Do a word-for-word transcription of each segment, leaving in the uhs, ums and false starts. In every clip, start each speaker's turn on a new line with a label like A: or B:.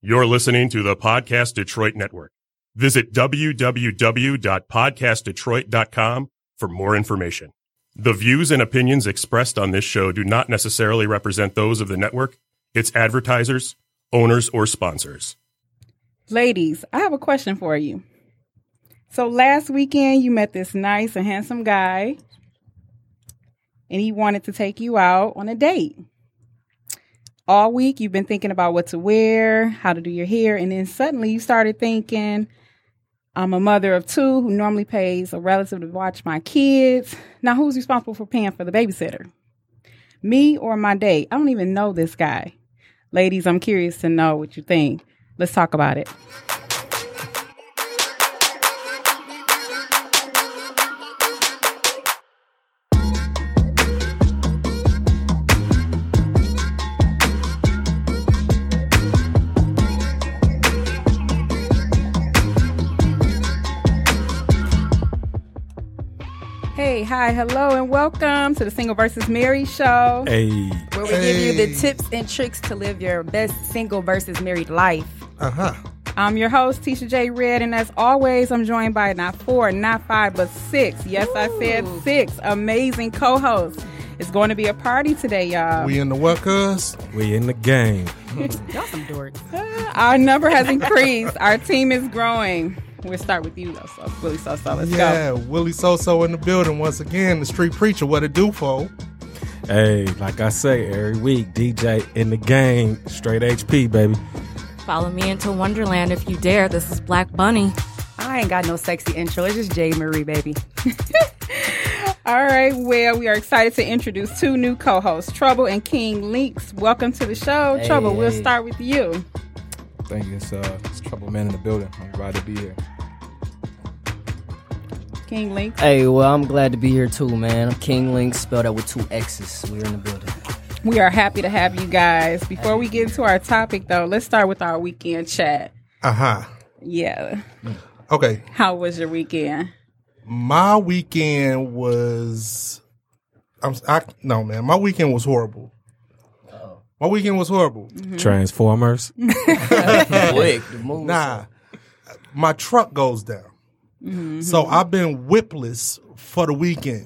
A: You're listening to the Podcast Detroit Network. Visit w w w dot podcast detroit dot com for more information. The views and opinions expressed on this show do not necessarily represent those of the network, its advertisers, owners, or sponsors.
B: Ladies, I have a question for you. So last weekend, you met this nice and handsome guy, and he wanted to take you out on a date. All week, you've been thinking about what to wear, how to do your hair, and then suddenly you started thinking, I'm a mother of two who normally pays a relative to watch my kids. Now, who's responsible for paying for the babysitter? Me or my date? I don't even know this guy. Ladies, I'm curious to know what you think. Let's talk about it. Hey, hi, hello, and welcome to the Single versus Married show.
C: Hey.
D: Where we
C: hey.
D: give you the tips and tricks to live your best single versus married life.
C: Uh-huh.
B: I'm your host, Tisha J. Red, and as always, I'm joined by not four, not five, but six. Yes, Ooh. I said six amazing co-hosts. It's going to be a party today, y'all.
C: We in the what, cuz?
E: We in the game.
D: Y'all some dorks.
B: Our number has increased. Our team is growing. We'll start with you, though, so Willie So-So. Let's
C: yeah,
B: go.
C: Yeah, Willie So-So in the building once again. The street preacher, what it do, for?
E: Hey, like I say, every week, D J in the game, straight H P, baby.
F: Follow me into Wonderland if you dare. This is Black Bunny.
D: I ain't got no sexy intro. It's just J. Marie, baby.
B: All right, well, we are excited to introduce two new co-hosts, Trouble and King Links. Welcome to the show.
G: Hey,
B: Trouble,
G: hey.
B: we'll start with you.
G: Thank you. It's, uh, it's Trouble Man in the building. I'm glad to be here.
B: King Links.
H: Hey, well, I'm glad to be here too, man. I'm King Links, spelled out with two X's. We're in the building.
B: We are happy to have you guys. Before we get into our topic, though, let's start with our weekend chat.
C: Uh-huh.
B: Yeah.
C: Okay.
B: How was your weekend?
C: My weekend was... I'm, I, no, man. My weekend was horrible. Uh-oh. My weekend was horrible.
E: Mm-hmm. Transformers.
H: Quick, the movie.
C: Nah. My truck goes down.
B: Mm-hmm.
C: So I've been whipless for the weekend.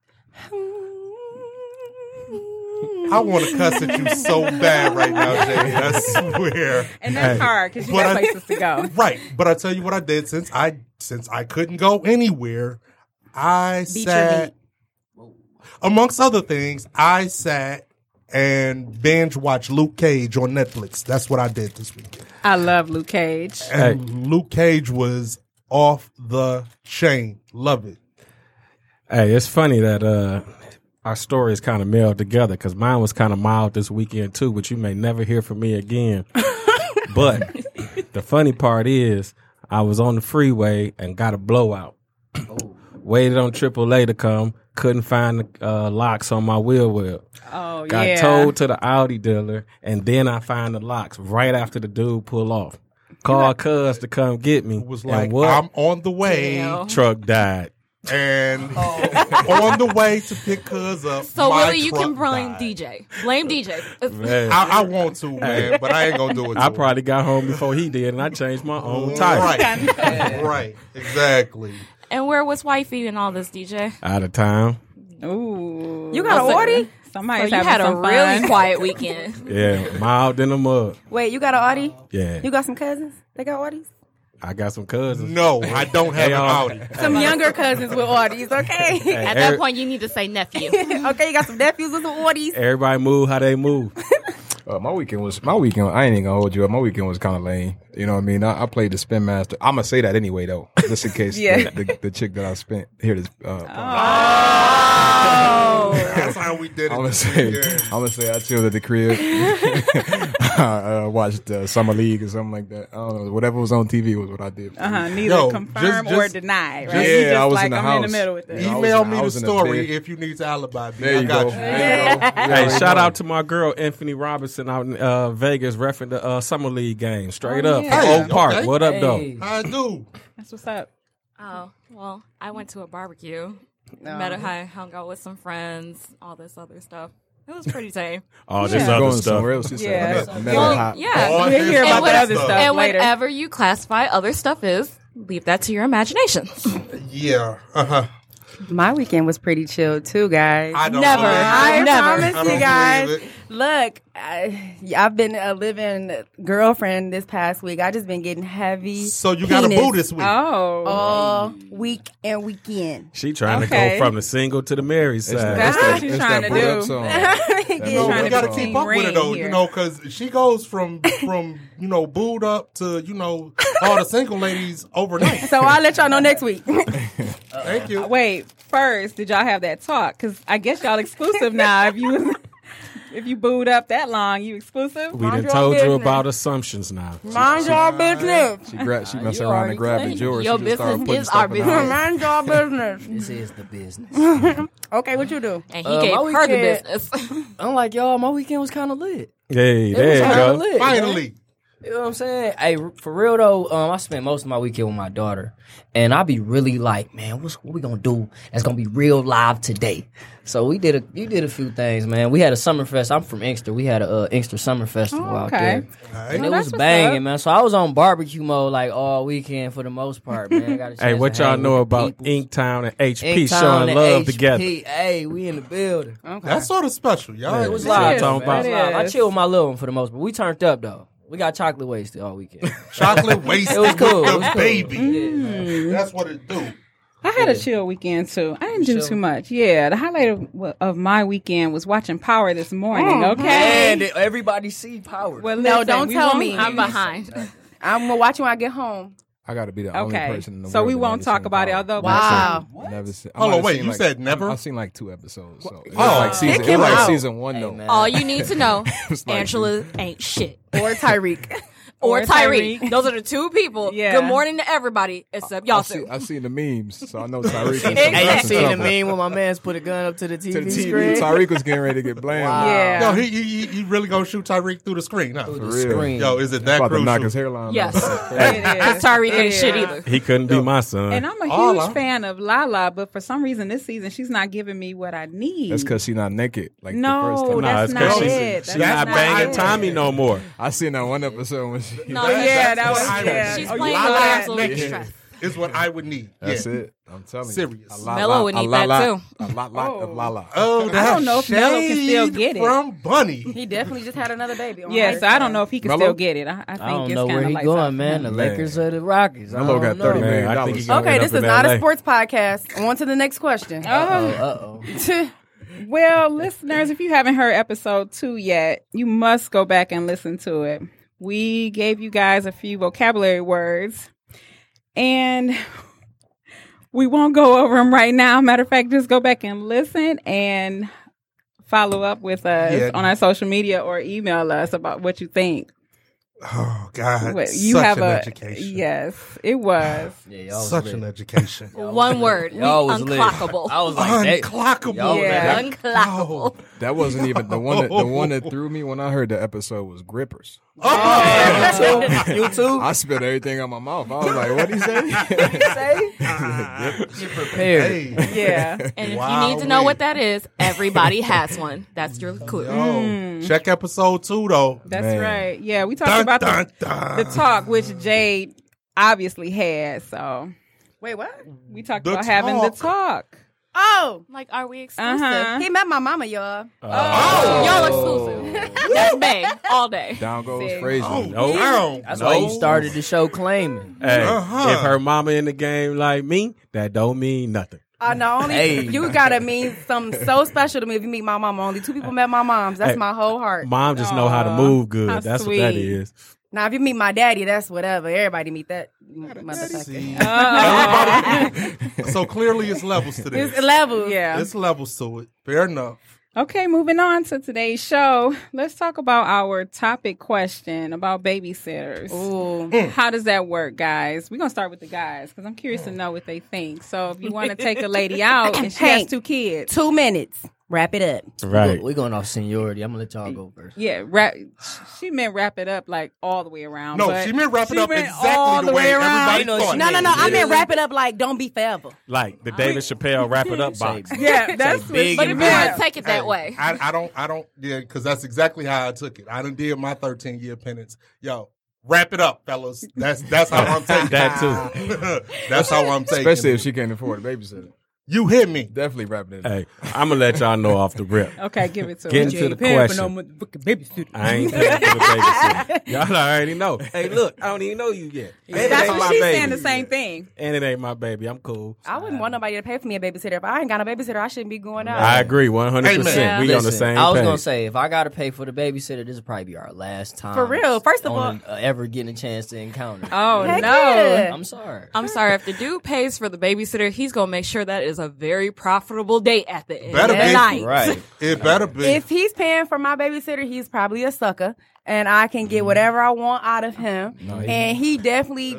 C: I want to cuss at you so bad right now, Jay. I swear.
B: And that's
C: hey,
B: hard because you got places to go.
C: Right. But I tell you what I did since I since I couldn't go anywhere, I
D: Beat
C: sat, amongst other things, I sat and binge watched Luke Cage on Netflix. That's what I did this weekend.
B: I love Luke Cage.
C: And
E: hey.
C: Luke Cage was off the chain. Love it.
E: Hey, it's funny that uh, our story is kind of melded together because mine was kind of mild this weekend too, but you may never hear from me again. But the funny part is I was on the freeway and got a blowout. Oh. Waited on triple A to come. Couldn't find the uh, locks on my wheel well.
B: Oh,
E: Got
B: yeah.
E: towed to the Audi dealer, and then I find the locks right after the dude pull off. Called Cuz to come get me.
C: It was like,
E: what?
C: I'm on the way.
F: Damn.
E: Truck died.
C: And on the way to pick Cuz up,
F: So
C: my
F: really, you
C: truck
F: can blame
C: died.
F: D J. Blame D J.
E: Man.
C: I, I want to, man, but I ain't gonna do it.
E: I
C: to
E: probably got home before he did, and I changed my own tire.
C: Right, right, exactly.
F: And where was wifey and all this, D J?
E: Out of town.
B: Ooh.
D: You got an Audi?
B: Somebody's
F: So you
B: having
F: had a
B: some
F: really
B: fun.
F: quiet weekend.
E: Yeah, mild in the mud.
D: Wait, you got an Audi?
E: Yeah.
D: You got some cousins? They got Audis?
E: I got some cousins.
C: No, I don't have
E: Hey,
C: an
E: um,
C: Audi.
D: Some younger cousins with Audis, okay?
E: Hey,
F: At
E: every-
F: that point, you need to say nephew.
D: Okay, you got some nephews with some Audis?
E: Everybody move how they move.
G: Uh, my weekend was my weekend. I ain't even gonna hold you up. My weekend was kind of lame. You know what I mean? I, I played the Spin Master. I'm gonna say that anyway, though, just in case
B: Yeah.
G: the, the, the chick that I spent here this. Uh,
B: Oh.
C: That's how we did it.
G: I'm gonna
C: this
G: say,
C: weekend.
G: I'm gonna say I chilled at the crib. I uh, watched uh, Summer League or something like that. I don't know. Whatever was on T V was what I did.
B: Uh-huh. Neither
C: Yo,
B: confirm
C: just-
B: or
C: just-
B: deny, right?
G: Yeah,
B: You just
G: I was
B: like,
G: in the
B: I'm in the
G: house.
B: middle with this.
G: Yeah. I was
C: Email
G: in-
C: me
G: I
C: the
G: was in the
C: story
G: bed.
C: if you need to alibi. B.
G: There
C: I
G: you
C: got
G: go.
C: you.
G: There you go.
E: Hey,
G: Yeah,
E: shout
G: I
E: out to my girl, Anthony Robinson, out in uh, Vegas, reffing the uh, Summer League game. Straight
B: Oh,
E: up.
B: yeah.
E: From
C: Hey,
E: Oak Park.
C: okay.
E: What up, though?
H: Hey.
C: I do.
B: That's what's up.
F: Oh, well, I went to a barbecue.
B: No.
F: Met a high, hung out with some friends, all this other stuff. It was pretty tame.
E: All this
B: Yeah.
E: other
G: Going
E: stuff.
G: somewhere else. She
B: Yeah.
G: said, metal
F: Well,
G: hop.
F: yeah.
C: All
B: We'll
C: this
B: hear about
C: other
B: the other
C: stuff.
B: stuff
F: And
B: later.
F: whatever you classify other stuff is, leave that to your imagination.
C: Yeah. Uh huh.
D: My weekend was pretty chill too, guys.
C: I don't
D: Never.
C: believe it.
D: I
F: Never.
D: promise
C: I
D: you
C: don't
D: guys.
C: believe it.
D: Look, I, I've been a living girlfriend this past week. I just been getting heavy.
C: So you got a
D: penis
C: boo this week.
B: Oh.
D: all week and weekend.
E: She trying
B: Okay.
E: to go from the single to the married
G: It's
E: side.
G: that-
B: That's
G: it's
B: what
G: that-
B: she's
G: it's
B: trying
G: that
B: to
G: boot
B: do.
G: up song.
C: No,
B: trying
C: we
B: to
C: gotta
B: get
C: keep
B: the
C: up with her
B: ring
C: though,
B: here.
C: you know, because she goes from from you know booed up to you know all the single ladies overnight.
D: So I'll let y'all know next week.
C: Thank you.
B: Wait, first, did y'all have that talk? Because I guess y'all exclusive now. If you if you booed up that long, you exclusive.
E: We done
D: Mind your
E: told you
D: business.
E: about assumptions now.
D: Mind your business.
G: She, gra- she messed
D: you
G: around
D: already
G: and grabbed the
D: said.
G: jewelry.
F: Your
G: She just started
F: business
G: putting
F: is
G: stuff
F: our
G: in the
F: business.
G: house.
D: Mind your business.
H: This is the business.
D: Okay, what you do?
F: And he
H: Uh,
F: gave
H: my
F: her the
H: weekend-
F: business.
H: I'm like, y'all, my weekend was kind of lit.
E: Hey,
H: It
E: there
H: was
E: you
H: kind
E: go.
H: of lit. man.
C: Finally.
H: You know what I'm saying? Hey, for real though, um, I spent most of my weekend with my daughter, and I be really like, man, what's what we gonna do? That's gonna be real live today. So we did a we did a few things, man. We had a summer fest. I'm from Inkster. We had a uh, Inkster summer festival
B: Oh,
H: out
B: okay.
H: there,
C: Right.
H: and
B: Oh,
H: it
B: that's
H: was
B: what's
H: banging,
B: up.
H: man. So I was on barbecue mode like all weekend for the most part, man. I got a
E: Hey,
H: chance
E: what
H: to
E: y'all
H: hang
E: know
H: with the
E: about
H: peoples.
E: Inktown and H P
H: Inktown
E: showing
H: and
E: love
H: H P.
E: together?
H: Hey, we in the building.
B: Okay.
C: That's sort of special, y'all.
H: It was
B: It
H: live.
B: is,
H: though,
E: it
H: man. It was
B: is.
H: live. I chilled with my little one for the most part. We turned up though. We got chocolate wasted all weekend.
C: Chocolate wasted
H: It was cool.
C: with
H: It
C: the
H: was cool.
C: baby. That's what it do.
B: I had a chill weekend too. I didn't do too much. Yeah, the highlight of, of my weekend was watching Power this morning. Okay.
H: And everybody see Power.
B: Well,
D: No,
B: listen,
D: don't
B: we
D: tell
B: won't-
D: me.
F: I'm behind.
D: I'm gonna watch you when I get home.
G: I got to be the only
B: Okay,
G: person in the
B: so
G: world
B: we
G: that
B: won't
G: never
B: talk
G: seen
B: about it.
G: Power.
B: Although,
D: Wow.
G: Never seen. I
C: Hold
G: might
C: on,
G: have
C: wait,
G: seen
C: you
G: like-
C: said never?
G: I've seen like two episodes. So it was
C: Oh.
G: like season.
D: It
G: It
D: came
G: was like
D: out.
G: season one
H: Hey,
G: though.
H: man.
F: All you need to know,
G: was like-
F: Angela ain't shit.
D: Or Tyreek.
F: Or
B: Or
F: Tyreek.
B: Tyreek.
F: Those are the two people.
B: Yeah.
F: Good morning to everybody except y'all
G: I've
F: two.
G: seen, I've seen the memes, so I know Tyreek. is
H: Hey,
F: Exactly.
H: you
G: some
H: seen the
G: trouble.
H: meme when my man's put a gun up to the T V
G: To the T V,
H: screen?
G: Tyreek was getting ready to get blamed.
H: Wow.
B: Yeah.
C: Yo, he, he he really gonna shoot Tyreek through the screen, huh?
H: Through
G: For
H: the
G: real.
H: screen.
C: Yo, is it that
G: About to
C: crucial?
G: knock his hairline
F: Yes.
G: off.
B: It is.
F: Because Tyreek
B: It
F: ain't shit
B: is.
F: either.
E: He couldn't be my son.
B: And I'm a huge
C: Holla.
B: fan of Lala, but for some reason this season she's not giving me what I need.
G: That's because she's not naked. Like
B: No,
G: the first time.
E: Nah,
B: that's
E: it's 'cause
B: not
E: she's,
B: it.
E: she's
B: That's
E: not
B: not
E: banging
B: it.
E: Tommy no more.
G: I seen that one episode when she.
F: No,
B: yeah,
C: That's
B: that
C: what
B: was
C: I would
B: yeah.
C: need.
F: She's
B: Oh,
F: playing
B: you
F: with
B: like
F: absolute
B: that?
C: naked.
F: stress.
C: Is what I would need.
G: That's
C: yeah.
G: it. I'm telling
C: Serious.
G: you. A lot,
F: Mello
G: lot,
F: would
G: a
F: need
G: lot,
F: that,
G: lot,
F: too.
G: A lot, lot of Lala.
C: Oh, that's
B: don't know if Mello can still
C: shade
B: get it.
C: from Bunny.
D: He definitely just had another baby. On
B: Yes,
D: her.
B: I don't know if he can
G: Mello?
B: still get it. I, I think
H: I don't
B: it's
H: know
B: kind
H: where
B: of
H: he
B: like
H: going, man. The
G: Man.
H: Lakers or the Rockets. I
G: Mello
H: don't
G: got thirty
H: know.
G: million
E: Man, I think
G: dollars.
E: he gonna
D: Okay,
E: end
D: this
E: up
D: is
E: in
D: not
E: L A.
D: a sports podcast. On to the next question.
B: Oh.
H: Uh oh.
B: Well, listeners, if you haven't heard episode two yet, you must go back and listen to it. We gave you guys a few vocabulary words, and we won't go over them right now. Matter of fact, just go back and listen and follow up with us
C: Yeah.
B: on our social media or email us about what you think.
C: Oh God,
B: What- you
C: such
B: have
C: an
B: a
C: education.
B: yes, it was.
H: Yeah, y'all was
C: Such
H: lit.
C: an education.
F: One word. We
H: Y'all was lit.
F: unclockable.
H: I was like, they-
C: Unclockable.
H: Y'all was
B: Yeah.
H: lit.
F: Unclockable.
G: That wasn't even the one. That, the one that threw me when I heard the episode was grippers.
C: Oh,
H: You too?
G: I spit everything out my mouth. I was like, "What he say?"
H: Get prepared.
C: hey.
B: Yeah.
F: And if
C: Wow,
F: you need to know
C: wait.
F: what that is, everybody has one. That's your clue.
C: Yo, check episode two though.
B: That's
G: Man.
B: right. Yeah, we talked
C: Dun,
B: about
C: dun,
B: the,
C: dun.
B: the talk, which Jade obviously had. So
D: Wait, what?
B: we talked
C: The
B: about having the
C: talk.
B: talk.
D: Oh,
F: Like, are we exclusive?
B: Uh-huh.
D: he met my mama, y'all.
B: Oh,
F: Y'all exclusive. That's May all day.
G: Down goes
B: See.
G: Frazier.
C: Oh,
E: Nope.
C: down.
H: That's why you started the show claiming.
E: Hey,
C: Uh-huh.
E: if her mama in the game like me, that don't mean nothing.
D: Uh, no, only
H: Hey.
D: you gotta mean something so special to me if you meet my mama. Only two people met my moms. That's
E: Hey.
D: my whole heart.
E: Mom just know how to
B: Aw,
E: move good.
B: how
E: That's what that
B: sweet.
E: is.
D: Now, if you meet my daddy, that's whatever. Everybody meet that
C: See?
D: motherfucker.
C: Everybody- so clearly, it's levels to this.
D: It's levels.
B: yeah.
C: It's levels to it. Fair enough.
B: Okay, moving on to today's show. Let's talk about our topic question about babysitters.
D: Ooh.
B: How does that work, guys? We're going to start with the guys because I'm curious to know what they think. So if you want to take a lady out and she has
D: Hank.
B: two kids.
D: Two minutes. Wrap it up.
E: Right.
H: We're going off seniority. I'm gonna let y'all go first.
B: Yeah, wrap. She meant wrap it up like all the way around.
C: No,
B: but
C: she meant wrap it
B: she
C: up
B: meant
C: exactly
B: all
C: the way everybody
H: You know,
C: thought.
H: she
D: No, no, no. I meant
H: Literally.
D: wrap it up like don't be forever.
E: Like the David Chappelle wrap it up box.
B: Yeah, that's what
H: big
B: she
F: But if you
B: meant.
F: want to take it that
C: Hey,
F: way,
C: I, I don't, I don't, yeah, because that's exactly how I took it. I done did my thirteen year penance. Yo, wrap it up, fellas. That's that's how I'm taking
E: That
C: too. That's how I'm taking
G: Especially
C: it.
G: if she can't afford a babysitter.
C: You hit me.
G: Definitely wrapping it.
E: Hey, I'm gonna let y'all know off the rip.
B: Okay, give it to her.
E: Getting to the question. I ain't paying for the babysitter. Y'all already know. Hey, look, I don't even know you yet. And it
B: That's
E: ain't
B: what
E: my
B: she's
E: baby.
B: saying. The same thing.
E: And it ain't my baby. I'm cool.
D: I wouldn't want nobody to pay for me a babysitter. If I ain't got a babysitter, I shouldn't be going out.
E: I agree, one hundred percent.
C: Amen.
E: We on the
H: Listen,
E: same
H: I was
E: page.
H: gonna say if I gotta pay for the babysitter, this will probably be our last time
D: For real. First of
H: on uh, ever getting a chance to encounter.
B: Oh
D: Heck
B: no.
D: yeah.
H: I'm sorry.
F: I'm sorry. If the dude pays for the babysitter, he's gonna make sure that is a very profitable date at the end
C: Better
F: of the
C: be.
F: night.
H: Right.
C: It better be.
D: If he's paying for my babysitter, he's probably a sucker, and I can get whatever I want out of him. And he definitely,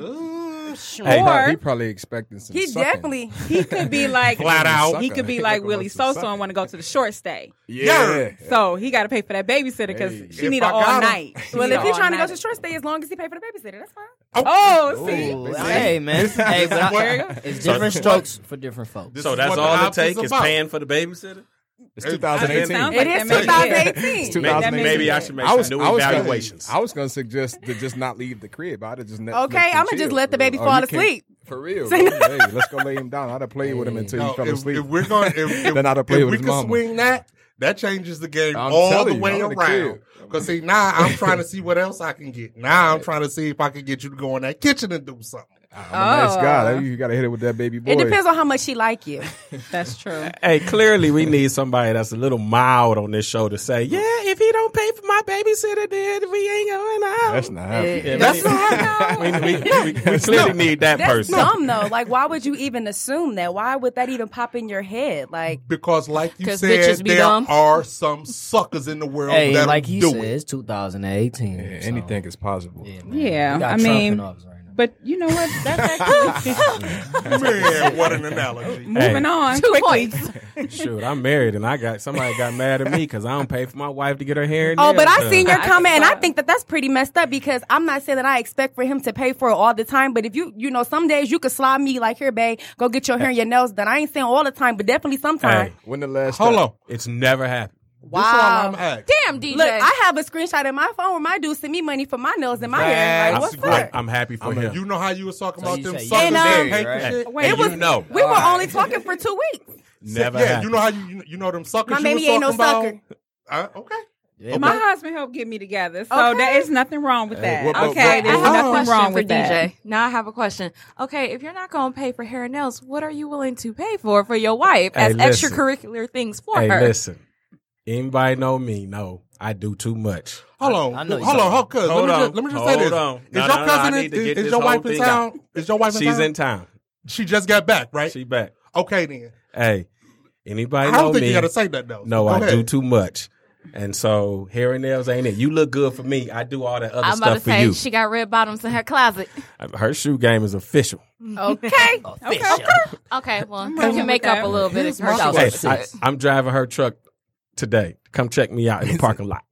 E: Hey,
B: Or
G: He probably expecting some.
D: he
G: sucking.
D: definitely,
B: he could be like
C: Flat out.
B: He could be like Willie Soso and want to go to the short stay.
G: Yeah.
B: So he got to pay for that babysitter because
G: Hey.
B: she
C: If
B: need
C: I
B: an all
C: got him.
B: night. She
D: well,
B: need
D: if
B: a
D: he's trying to go
B: all-nighter.
D: to short stay, as long as he pay for the babysitter, that's fine.
B: Oh, see,
H: Ooh, hey man, hey, but I, it's different strokes for different folks.
C: This
E: So
C: is
E: that's
C: what the
E: all it
C: opposite's
E: takes is
C: about.
E: paying for the babysitter?
G: It's
B: It
G: twenty
B: sounds
G: eighteen.
B: like
D: It
B: that
D: is
B: may be
D: twenty
B: it.
D: eighteen.
G: It's
B: That may be
E: Maybe I
B: it.
E: should make
G: I was,
E: some new
G: I was gonna-
E: evaluations.
G: I was gonna suggest to just not leave the crib. I'd have just Netflix
D: Okay,
G: and
D: I'ma just
G: chill,
D: let the
G: for real.
D: baby
G: Oh,
D: fall
G: you can't-
D: asleep.
G: For real. bro. Hey, let's go lay him down. I'd have played with him until
C: No,
G: he fell
C: if,
G: asleep.
C: if we're going, if, if,
G: Then I'd have played
C: if
G: with
C: we
G: his
C: can
G: mama.
C: swing that, that changes the game
G: I'm
C: all
G: telling
C: the
G: you,
C: way
G: I'm in the
C: around.
G: crib.
C: Because see, now I'm trying to see what else I can get. Now I'm trying to see if I can get you to go in that kitchen and do something.
G: I'm a nice
B: Oh.
G: guy. You got to hit it with that baby boy.
D: It depends on how much she like you.
B: That's true.
E: Hey, clearly we need somebody that's a little mild on this show to say, yeah, if he don't pay for my babysitter, then we ain't going out.
G: That's not happening.
E: Yeah,
C: That's
E: we,
C: not
E: we, we, we, we clearly need that
D: That's
E: person.
D: dumb though. Like, why would you even assume that? Why would that even pop in your head? Like,
C: Because, like you
F: 'Cause
C: said,
F: bitches be
C: there
F: dumb.
C: are some suckers in the world
H: Hey,
C: that
H: like he
C: do
H: said,
C: it.
H: it's two thousand eighteen.
G: Yeah,
H: so,
G: anything is possible.
H: Yeah, man.
B: Yeah,
H: We got
B: I
H: Trump
B: mean,
H: in office right now.
B: but you know what? That's actually
C: Man, what an analogy.
B: moving on
F: Two
B: quickly.
F: points.
E: Shoot, I'm married and I got somebody got mad at me because I don't pay for my wife to get her hair. And
D: oh, but
E: nails
D: I
E: done.
D: seen your
B: I
D: comment, and I
B: saw-
D: think that that's pretty messed up because I'm not saying that I expect for him to pay for it all the time. But if you, you know, some days you could slide me like, here, babe, go get your hair and your nails done. I ain't saying all the time, but definitely sometimes.
E: Hey,
G: When the last
C: Hold
G: time-
C: on.
E: it's never happened.
C: This is all
D: Wow.
C: I'm asking.
F: Damn, D J.
D: Look, I have a screenshot in my phone where my dude sent me money for my nails and my hair. Like,
C: That's
D: what's
C: great.
D: up?
E: I'm happy for
C: I mean,
E: him.
C: you know how you was talking
H: So
C: about
H: you
C: them
H: say-
C: suckers
D: And,
C: that
D: um,
C: hate
H: right?
C: the shit?
B: Wait,
E: And
B: was-
E: you know,
D: We were only talking for two weeks.
E: never
C: yeah,
E: happened.
C: you know how you you know them suckers
D: My
C: you
D: baby
C: was
D: ain't no
C: talking
D: sucker.
C: about? Uh, okay.
H: Yeah,
B: My
H: man.
B: husband helped get me together, so
D: Okay.
B: there is nothing wrong with that.
G: what- but-
B: okay,
G: but-
F: I
B: there's
F: have a
B: nothing
F: question
B: wrong
F: for
B: with
F: D J.
B: that.
F: Now I have a question. Okay, if you're not going to pay for hair and nails, what are you willing to pay for for your wife
E: Hey,
F: as
E: listen.
F: extracurricular things for
E: Hey,
F: her?
E: listen. Anybody know me? No, I do too much.
C: Hold on,
H: I know you
C: hold on,
H: talking-
C: hold, cuz.
E: Hold
C: let me
E: on.
C: just, let me just say
E: Hold
C: this:
E: on.
C: Is
E: No,
C: your
E: no, no, I
C: cousin
E: need
C: in,
E: to get
C: is,
E: this
C: your
E: whole
C: wife in
E: thing
C: town?
E: out.
C: Is your wife in
E: She's
C: town?
E: in town.
C: She just got back, right?
E: She back.
C: Okay, then.
E: Hey, anybody
C: I
E: know
C: don't think
E: me?
C: you got to say that though.
E: No,
C: Go
E: I
C: ahead.
E: do too much. And so hair and nails ain't it. You look good for me. I do all that other
F: I'm about to
E: stuff for
F: say
E: you.
F: she got red bottoms in her closet.
E: Her shoe game is official.
D: Okay.
H: Official.
F: Okay, well, you
B: with
F: can make
B: that.
F: up a little bit if
C: Here's
F: her
C: my
F: shoes
E: Hey,
F: are
C: question.
E: I,
F: six.
E: I'm driving her truck today. Come check me out in the parking lot.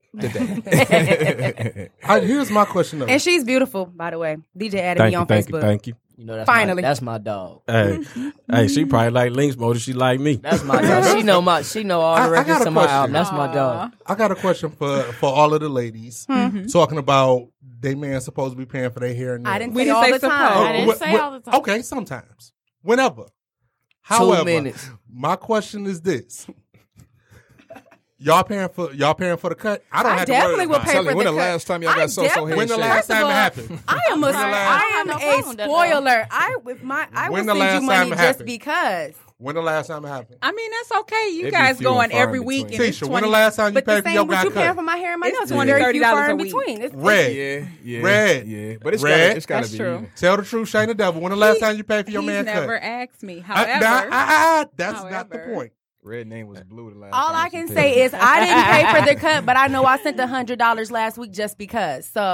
C: I, here's my question though.
D: And she's beautiful, by the way. D J added
E: Thank
D: me
E: you,
D: on
E: thank
D: Facebook.
E: you, thank you.
H: You know, that's
D: Finally.
H: my, that's my dog.
E: Hey, hey, she probably like Lynx more than she like me.
H: That's my dog. She know my. She know all
C: I- I
H: the records
C: got a
H: to my
C: question.
H: album. That's my dog.
C: I got a question for for all of the ladies talking about they man supposed to be paying for their hair and nails.
D: I didn't
B: We
D: say
B: didn't
D: all
B: say
D: the
B: supposed.
D: time.
F: I didn't
C: wh-
F: say
C: wh-
F: all the time.
C: Okay, sometimes, whenever. However,
H: minutes.
C: my question is this: Y'all paying for y'all paying for the cut? I don't
D: I
C: have
D: definitely
C: to
D: will
C: worry
D: pay
C: about
G: Tell
C: it.
G: me,
D: for
G: when
D: the
G: the
D: cut.
G: last time y'all
D: I
G: got so so
D: definitely-
G: hair
C: When the
G: shit?
C: last
D: First of
C: time it
D: all,
C: happened?
D: I am a,
C: When the last-
D: I
F: I
D: am
F: have no
D: a
F: problem with that, though.
D: spoiler. I with my I
C: When
D: will
C: the
D: send
C: last
D: you money
C: time it
D: just
C: happened?
D: because.
C: When the last time it happened?
B: I mean, that's okay. You
G: It be
B: guys
G: few and
B: going
G: far in
B: every week,
G: between.
B: and it's
C: Tisha, when
B: twenty.
C: the last time you
D: But
C: paid
D: the
C: for your
D: same what
C: guy
D: you paying
C: cut?
D: for my hair and my
B: It's
D: nails.
B: twenty,
D: Very
B: thirty
D: few far
B: dollars
D: in
B: a week.
D: between. It's,
C: Red.
G: Yeah, yeah,
C: Red.
G: yeah. But it's
C: Red.
G: gotta, it's gotta
B: That's
G: be
B: true.
G: even.
C: Tell the truth, Shane the devil. When the last time you paid for your
B: He's
C: man
B: never
C: cut?
B: asked me.
C: I-
B: However,
C: nah, I- I- that's not the
B: However-
C: point.
G: Red name was blue the last
D: all
G: time
D: I
G: she
D: can
G: paid.
D: say is I didn't pay for the cut, but I know I sent a hundred dollars last week just because. So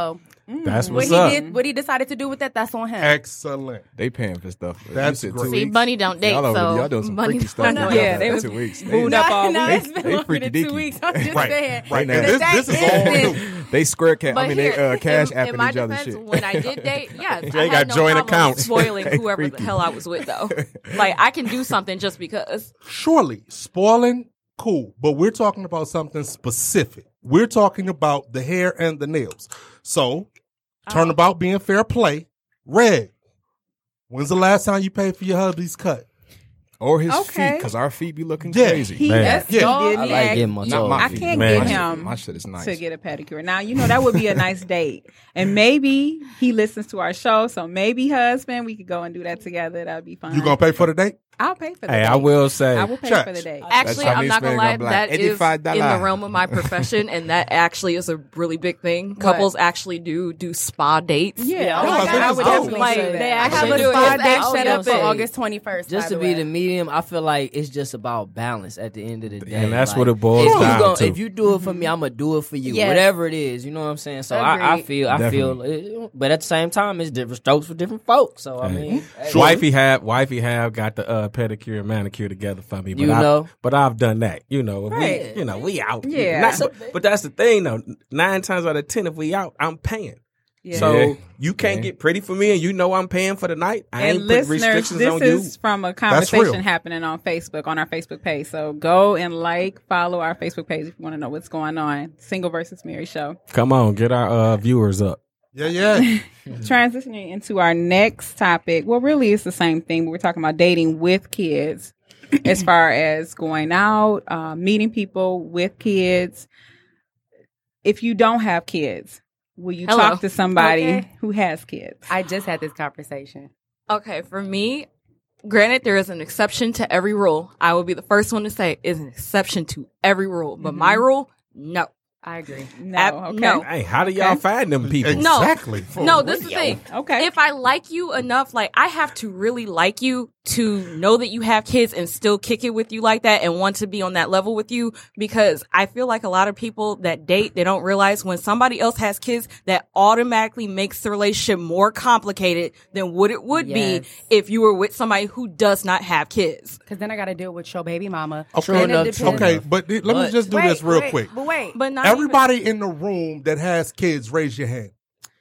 E: That's
D: What
E: what's
D: he
E: up.
D: did, what he decided to do with that, that's on him.
C: Excellent.
G: They paying for stuff.
C: That's
G: You said
C: great.
G: two
F: See,
G: weeks.
F: Bunny don't date,
G: Y'all, over,
F: so
G: y'all doing some
F: Bunny
G: freaky stuff.
F: don't
G: Y'all
B: Yeah,
G: got
B: they
G: that
B: was
G: two weeks.
B: booed
G: They,
B: up all
D: no,
B: week.
D: it's been
G: they
D: longer
G: freaky
D: than two
G: deaky.
D: weeks. I'm just
C: Right,
D: saying.
C: right.
G: They
C: And
G: nasty.
C: this, this is
D: That
C: all
D: is-
C: new.
G: they square cat.
F: But
G: I mean,
F: here,
G: they uh, cash
F: in,
G: apping
F: in my
G: each other
F: defense,
G: shit.
F: when I did date, yes,
E: They
F: I
E: got
F: had no
E: joint
F: problem
E: accounts.
F: spoiling
G: They
F: whoever the
G: freaky.
F: hell I was with, though. Like, I can do something just because.
C: Surely, spoiling, cool. But we're talking about something specific. We're talking about the hair and the nails. So, turnabout being fair play. Red, when's the last time you paid for your hubby's cut?
G: Or his
B: Okay.
G: feet, because our feet be looking
C: Yeah.
G: crazy.
B: He,
E: Man.
B: yes,
C: Yeah.
B: he did.
H: I
B: He
H: like
B: asked-
H: getting my
G: Not
H: toes.
G: my
B: I
G: feet.
B: can't
E: Man.
B: get
G: My shit-
B: him
G: My shit is nice.
B: to get a pedicure. Now, you know, that would be a nice date. And maybe he listens to our show, so maybe, husband, we could go and do that together. That would be fun.
C: You gonna pay for the date?
B: I'll pay for the
E: Hey,
B: date.
E: I will say,
B: I will pay
C: Check.
B: for the date.
F: Actually,
G: That's
F: I'm not
G: Chinese
F: gonna
G: man
F: lie.
G: gonna be like,
F: That is
G: eighty-five
F: in
G: dollars.
F: the realm of my profession, and that actually is a really big thing. Couples actually do do spa dates.
B: Yeah,
C: Oh,
B: oh
C: I
B: my
C: think
B: God, I
C: it's
B: would
C: dope.
B: definitely
F: Like,
B: do
F: they
B: that.
D: They
F: I
D: have
F: should
D: a
F: do it.
D: spa
F: It's
D: date
F: actually
D: set up for
H: say,
D: August twenty-first.
H: Just
D: by
H: to
D: the
H: be
D: way.
H: the medium, I feel like it's just about balance at the end of the day.
E: And that's
H: Like,
E: what it boils
H: if you
E: down
H: gon-
E: to.
H: If you do it for me, I'm gonna do it for you.
D: Yes.
H: Whatever it is, you know what I'm saying. So I, I
D: Agreed.
H: feel, I feel, it, but at the same time, it's different strokes for different folks. So I mean, hey,
E: wifey have wifey have got the uh, pedicure and manicure together for me. But
H: You
E: I,
H: know.
E: but I've done that. You know, if
B: Right.
E: we, you know, we out.
B: Yeah.
E: Not- but, but that's the thing, though. Nine times out of ten, if we out, I'm paying.
B: Yeah.
E: So
G: Yeah.
E: you can't
G: Yeah.
E: get pretty for me, and you know I'm paying for the night. I
B: And
E: ain't put
B: listeners,
E: restrictions
B: this
E: on
B: is
E: you.
B: from a
C: real.
B: conversation happening on Facebook, on our Facebook page. So go and like, follow our Facebook page if you want to know what's going on. Single versus Married show.
E: Come on, get our uh, viewers up.
C: Yeah, yeah.
B: Transitioning into our next topic. Well, really, it's the same thing. We're talking about dating with kids, as far as going out, uh, meeting people with kids. If you don't have kids, will you
F: Hello.
B: talk to somebody
D: Okay.
B: who has kids?
D: I just had this conversation.
F: Okay, for me, granted, there is an exception to every rule. I will be the first one to say is an exception to every rule. But my rule, no.
D: I agree.
B: No.
F: Ab-
B: okay.
F: no.
E: Hey, how do y'all find them people?
F: No.
C: Exactly.
F: No, this is the thing.
B: Okay.
F: If I like you enough, like I have to really like you to know that you have kids and still kick it with you like that and want to be on that level with you, because I feel like a lot of people that date, they don't realize when somebody else has kids, that automatically makes the relationship more complicated than what it would
D: Yes.
F: be if you were with somebody who does not have kids.
D: Because then I got to deal with your baby mama.
C: Okay,
D: And it
H: enough,
D: depends-
H: true
C: okay,
H: enough.
C: but th- let me
H: But-
C: just do
D: Wait,
C: this real
D: wait,
C: quick.
D: But wait.
F: But not
C: Everybody in the room that has kids, raise your hand.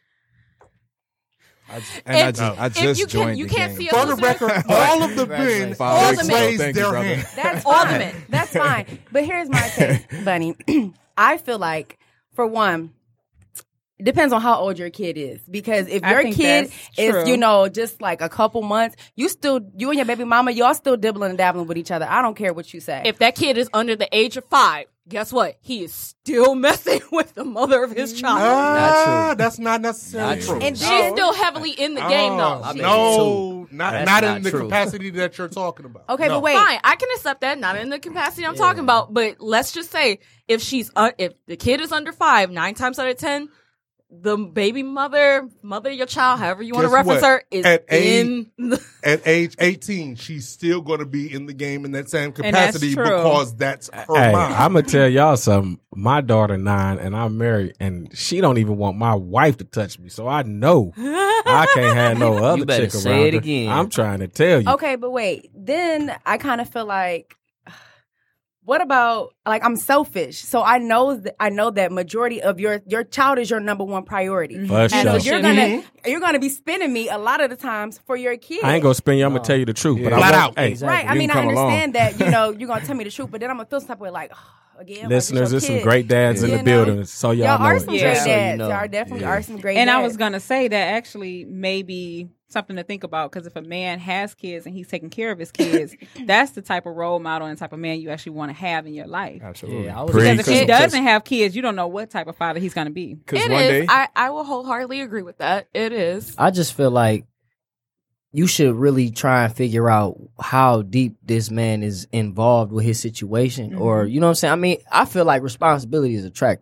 G: I, and I
F: If-
G: just, I
F: if
G: just
F: you can-
G: joined
F: you
G: the
F: can't
G: game.
F: see
C: For the
F: listeners-
C: record, all of the men
H: Congratulations.
G: Five
F: All
G: weeks
F: the
G: ago.
F: men.
C: raised
G: Thank you,
C: their
G: brother.
C: hand.
D: That's
F: All the
D: fine.
F: men.
D: That's fine. But here's my take, Bunny. I feel like, for one, it depends on how old your kid is. Because if
B: I
D: your
B: think
D: kid
B: that's
D: is,
B: true.
D: you know, just like a couple months, you still, you and your baby mama, y'all still dibbling and dabbling with each other. I don't care what you say.
F: If that kid is under the age of five, guess what? He is still messing with the mother of his child.
C: Ah,
H: true.
C: that's not necessarily
H: Not
C: true.
H: true.
F: and she's still heavily in the game, though.
C: Ah,
H: I mean,
C: no, not
H: That's
C: not
H: not
C: in the
H: true.
C: capacity that you're talking about.
D: Okay,
C: No.
D: but wait.
F: Fine, I can accept that. Not in the capacity I'm talking about, but let's just say if she's uh, if the kid is under five, nine times out of ten, the baby mother, mother of your child, however you want to
C: Guess
F: reference
C: what?
F: her, is
C: At
F: in. The,
C: At age eighteen, she's still going to be in the game in that same
B: that's
C: capacity
B: true.
C: because that's her
E: Hey,
C: mom.
E: I'm gonna tell y'all something. My daughter nine, and I'm married, and she don't even want my wife to touch me. So I know I can't have no other
H: better
E: chick
H: say
E: around
H: it
E: her.
H: again.
E: I'm trying to tell you.
D: Okay, but wait. Then I kind of feel like, what about like I'm selfish, so I know that I know that majority of your your child is your number one priority,
E: For
D: and so
E: sure.
D: you're gonna you're gonna be spending me a lot of the times for your kid.
E: I ain't gonna spin you. I'm gonna tell you the truth. But
G: Yeah.
E: I
C: Flat
E: won't-
C: out.
E: Hey,
H: Exactly.
D: right. I
G: You
D: mean,
G: can
D: I
G: come along.
D: understand that you know you're gonna tell me the truth, but then I'm gonna feel some type of way like oh, again. like, it's
E: listeners,
D: your
E: there's some
D: kid.
E: great dads in
D: You
E: the
D: know?
E: building, so y'all,
D: Y'all
E: know
D: are
E: it.
D: some
B: Yeah.
D: great
B: So
H: you
D: dads.
H: know.
D: Y'all are definitely
E: Yeah.
D: are some great.
B: And
D: dads.
B: I was gonna say that actually maybe something to think about, because if a man has kids and he's taking care of his kids, that's the type of role model and type of man you actually want to have in your life.
G: Absolutely.
H: Yeah, I was
E: Preach.
B: Because if he
F: It-
B: doesn't have kids, you don't know what type of father he's gonna be.
G: Because
F: it
G: one
F: is.
G: day,
F: I, I will wholeheartedly agree with that. It is.
H: I just feel like you should really try and figure out how deep this man is involved with his situation, or you know what I'm saying. I mean, I feel like responsibility is attractive.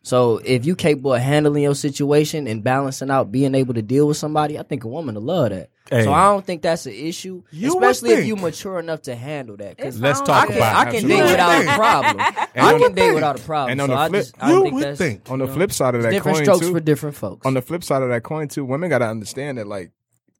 H: So if you capable of handling your situation and balancing out being able to deal with somebody, I think a woman will love that.
E: Hey.
H: So I don't think that's an issue,
C: You would
H: especially if
C: think.
H: you mature enough to handle that. 'Cause
E: Let's
D: sounds
E: talk
H: I can,
E: about
H: I
E: it.
H: can date
C: Absolutely.
H: without a problem.
G: And
H: I
G: on
H: can
G: the-
H: date without a problem.
G: and on
H: so
G: the
H: I
G: flip-
H: just, I
C: You
H: think
C: would
H: that's
C: think.
G: On the
H: you know,
G: flip side of that
H: different
G: coin,
H: strokes
G: too,
H: for different folks.
G: on the flip side of that coin too, women got to understand that like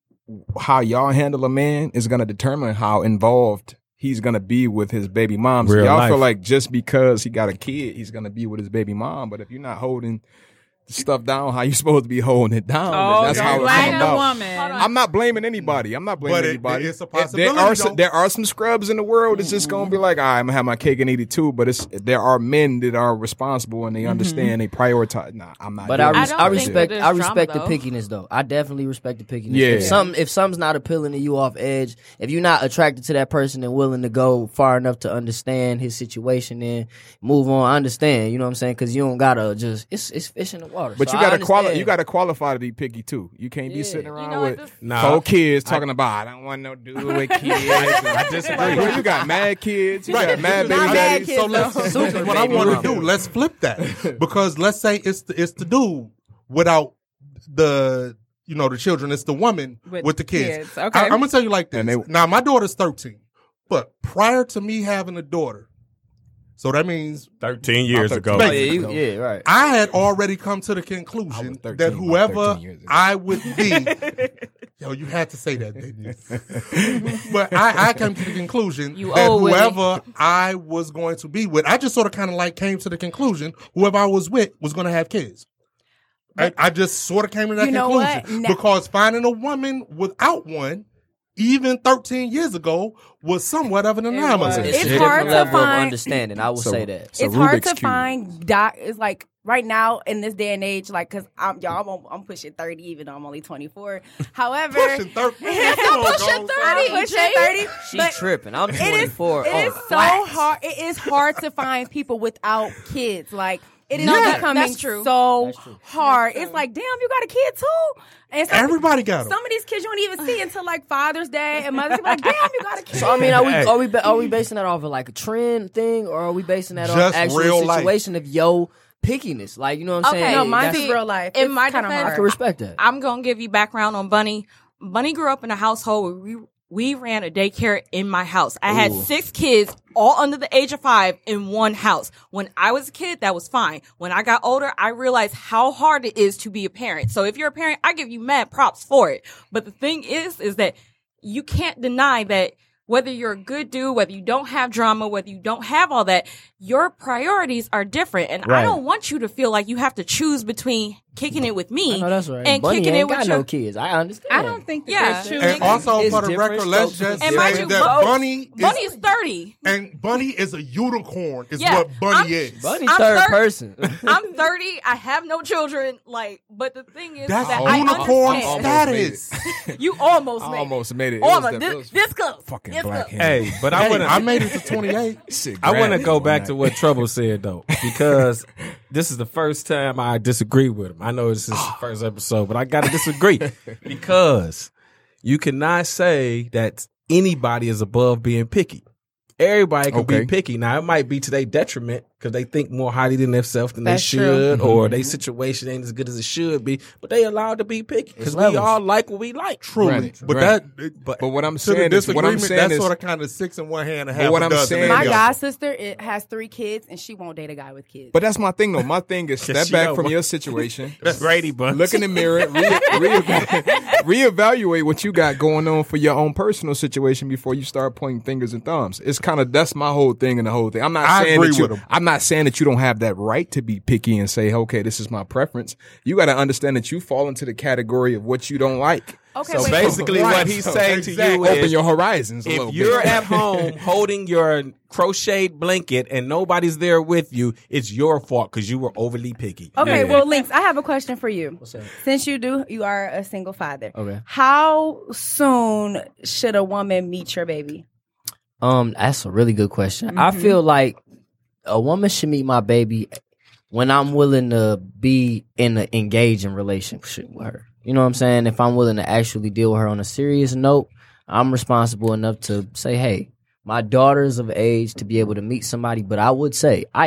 G: how y'all handle a man is going to determine how involved he's going to be with his baby mom. So
E: Real
G: y'all
E: life.
G: feel like just because he got a kid, he's going to be with his baby mom. But if you're not holding the stuff down how you supposed to be holding it down,
B: Oh,
G: then that's
C: yeah.
G: how it's
B: blame
G: come
B: the
G: about.
B: woman.
G: I'm not blaming anybody. I'm not blaming
C: But it-
G: anybody.
C: it's a
G: There-
C: possibility,
G: There are
C: though.
G: some, there are some scrubs in the world that's just gonna be like, all right, I'm gonna have my cake and eat it too. But it's there are men that are responsible and they understand. They prioritize. Nah, I'm not.
H: But
G: doing
H: I,
G: that
H: res-
F: don't
H: I
F: think
H: respect
F: that
H: I
F: there's
H: respect
F: drama,
H: the
F: though.
H: pickiness though. I definitely respect the pickiness.
G: Yeah.
H: If something if something's not appealing to you off edge, if you're not attracted to that person and willing to go far enough to understand his situation and move on, I understand. You know what I'm saying? Because you don't gotta just it's it's fish in the water.
G: But
H: So
G: you
H: I
G: gotta quali-
H: understand.
G: You gotta qualify to be picky too. You can't be
H: Yeah.
G: sitting
H: You
G: around
F: know,
G: with
F: at this-
E: Nah,
G: four kids talking about I don't want no dude with kids. I disagree. Bro, you got mad kids. You got mad baby
D: Not mad
G: daddies.
D: kids,
C: So let's.
D: though.
C: So this is what I
H: Baby
C: want
H: mama.
C: to do. Let's flip that because let's say it's the, it's the dude without the you know the children. It's the woman with,
B: With
C: the kids.
B: kids, okay.
C: I, am gonna tell you like this.
G: And they-
C: now my daughter's thirteen, but prior to me having a daughter, so that means
E: thirteen years
G: I'm
E: ago.
H: Oh, yeah,
C: Basically.
H: you, yeah, right.
C: I had already come to the
G: I
C: conclusion
G: was thirteen,
C: that
G: about
C: whoever
G: thirteen years ago.
C: I would be, yo, you had to say that, didn't you? But I, I came to the conclusion
F: You
C: that
F: old with
C: whoever I was going to be with, I just sort of kind of like came to the conclusion whoever I was with was going to have kids. I, I just sort of came to that
D: You know
C: conclusion
D: what? Now-
C: because finding a woman without one, even thirteen years ago, was somewhat of an anomaly.
B: was.
H: It's,
D: It's
H: a
D: hard
H: different
D: to
H: level of
D: find-
H: understanding. I will
G: So-
H: say that.
G: so
D: it's hard
G: Rubik's
D: to
G: Cube.
D: find doc. It's like right now in this day and age, like because I'm y'all, I'm, I'm pushing thirty, even though I'm only twenty-four. However,
C: Pushing thirty.
D: pushing thirty, pushing thirty.
H: She
D: but
H: tripping. I'm
D: it is,
H: twenty-four.
D: it
H: on
D: is so
H: wax.
D: hard. It is hard to find people without kids. Like it is
F: No, that-
D: becoming
F: that's true.
D: so
H: That's true.
D: hard. It's like, damn, you got a kid too. And some,
C: Everybody got them.
D: some of these kids you don't even see until like Father's Day and Mother's Day. Like, damn, you got a kid.
H: So I mean, are we
E: Hey.
H: are we ba- are we basing that off of like a trend thing, or are we basing that on
C: Just
H: actual
C: real life.
H: situation of yo pickiness? Like you know what I'm
F: Okay,
H: saying?
D: no, mine's
H: That's-
D: is real life.
F: in
D: It's
F: my
D: kinda
F: defense,
H: I
D: hard.
H: can respect that.
F: I'm gonna give you background on Bunny. Bunny grew up in a household where we we ran a daycare in my house. I had
H: Ooh.
F: six kids, all under the age of five, in one house. When I was a kid, that was fine. When I got older, I realized how hard it is to be a parent. So if you're a parent, I give you mad props for it. But the thing is, is that you can't deny that whether you're a good dude, whether you don't have drama, whether you don't have all that, your priorities are different. And I
E: Right.
F: don't want you to feel like you have to choose between kicking it with me
H: I know that's right.
F: and
H: Bunny
F: kicking
H: ain't
F: it with
H: got
F: your
H: no kids. I understand.
B: I don't think that
F: Yeah.
B: that's true.
C: And also,
H: It's
C: for the
H: different
C: record, let's
H: strokes
C: just
H: for
F: And mind
C: say
F: you,
C: that
F: Bunny-
C: Bunny is,
F: Bunny's thirty.
C: and Bunny is a unicorn. Is
F: Yeah,
C: what Bunny
F: I'm-
C: is.
H: Bunny
F: I'm
H: third
F: third-
H: person.
F: I'm thirty. I have no children. Like, but the thing is
C: That's
F: that I
C: unicorn
F: understand.
C: status.
F: You almost
G: I
F: made
G: almost made it. It
F: Almost.
G: was that- it was
F: This, this cup.
G: fucking
F: This
G: black
F: cup.
G: hand.
E: Hey, but I
C: Hey,
E: want
C: I
E: to.
C: made it to twenty-eight.
G: Shit
E: I want to
G: grabbed
E: go
G: me
E: back
G: one
E: to
G: night.
E: what Trouble said though, because this is the first time I disagree with him. I know this is the first episode, but I got to disagree because you cannot say that anybody is above being picky. Everybody can
G: Okay.
E: be picky. Now it might be to their detriment because they think more highly than themselves than
B: That's
E: they
B: true.
E: should,
G: Mm-hmm.
E: or their situation ain't as good as it should be. But they allowed to be picky because
H: It's
E: we
H: levels.
E: all like what we like.
C: Truly,
G: Right,
C: but
G: right.
C: that.
E: But
G: But what I'm
C: To the
G: saying is, what I'm
C: disagreement,
G: saying
C: that's
G: is,
C: sort of kind of six in one hand and
G: But
C: half
G: what
C: a
G: I'm
C: dozen
G: saying
C: in
D: My
C: the
D: god
C: other.
D: sister it has three kids and she won't date a guy with kids.
G: but that's my thing though. My thing is step
E: she
G: back
E: know.
G: from your situation.
E: That's Grady Bunch.
G: Look in the mirror, re- re- reevaluate what you got going on for your own personal situation before you start pointing fingers and thumbs. It's kind of that's my whole thing and the whole thing. I'm not
C: I
G: saying
C: agree
G: that you,
C: with him.
G: I'm not saying that you don't have that right to be picky and say, okay, this is my preference. You got to understand that you fall into the category of what you don't like.
D: okay,
E: So
D: wait,
E: basically,
C: Right.
E: what he's
C: So
E: saying
C: exactly.
E: to you
G: Open
E: is,
G: your horizons a
E: if
G: little
E: you're
G: bit.
E: at home holding your crocheted blanket and nobody's there with you, it's your fault because you were overly picky.
D: Okay,
G: Yeah.
D: well, Links, I have a question for you.
H: What's that?
D: Since you do, you are a single father.
H: Okay.
D: How soon should a woman meet your baby?
H: Um, that's a really good question. I feel like a woman should meet my baby when I'm willing to be in an engaging relationship with her. You know what I'm saying? If I'm willing to actually deal with her on a serious note, I'm responsible enough to say, hey, my daughter is of age to be able to meet somebody, but I would say I am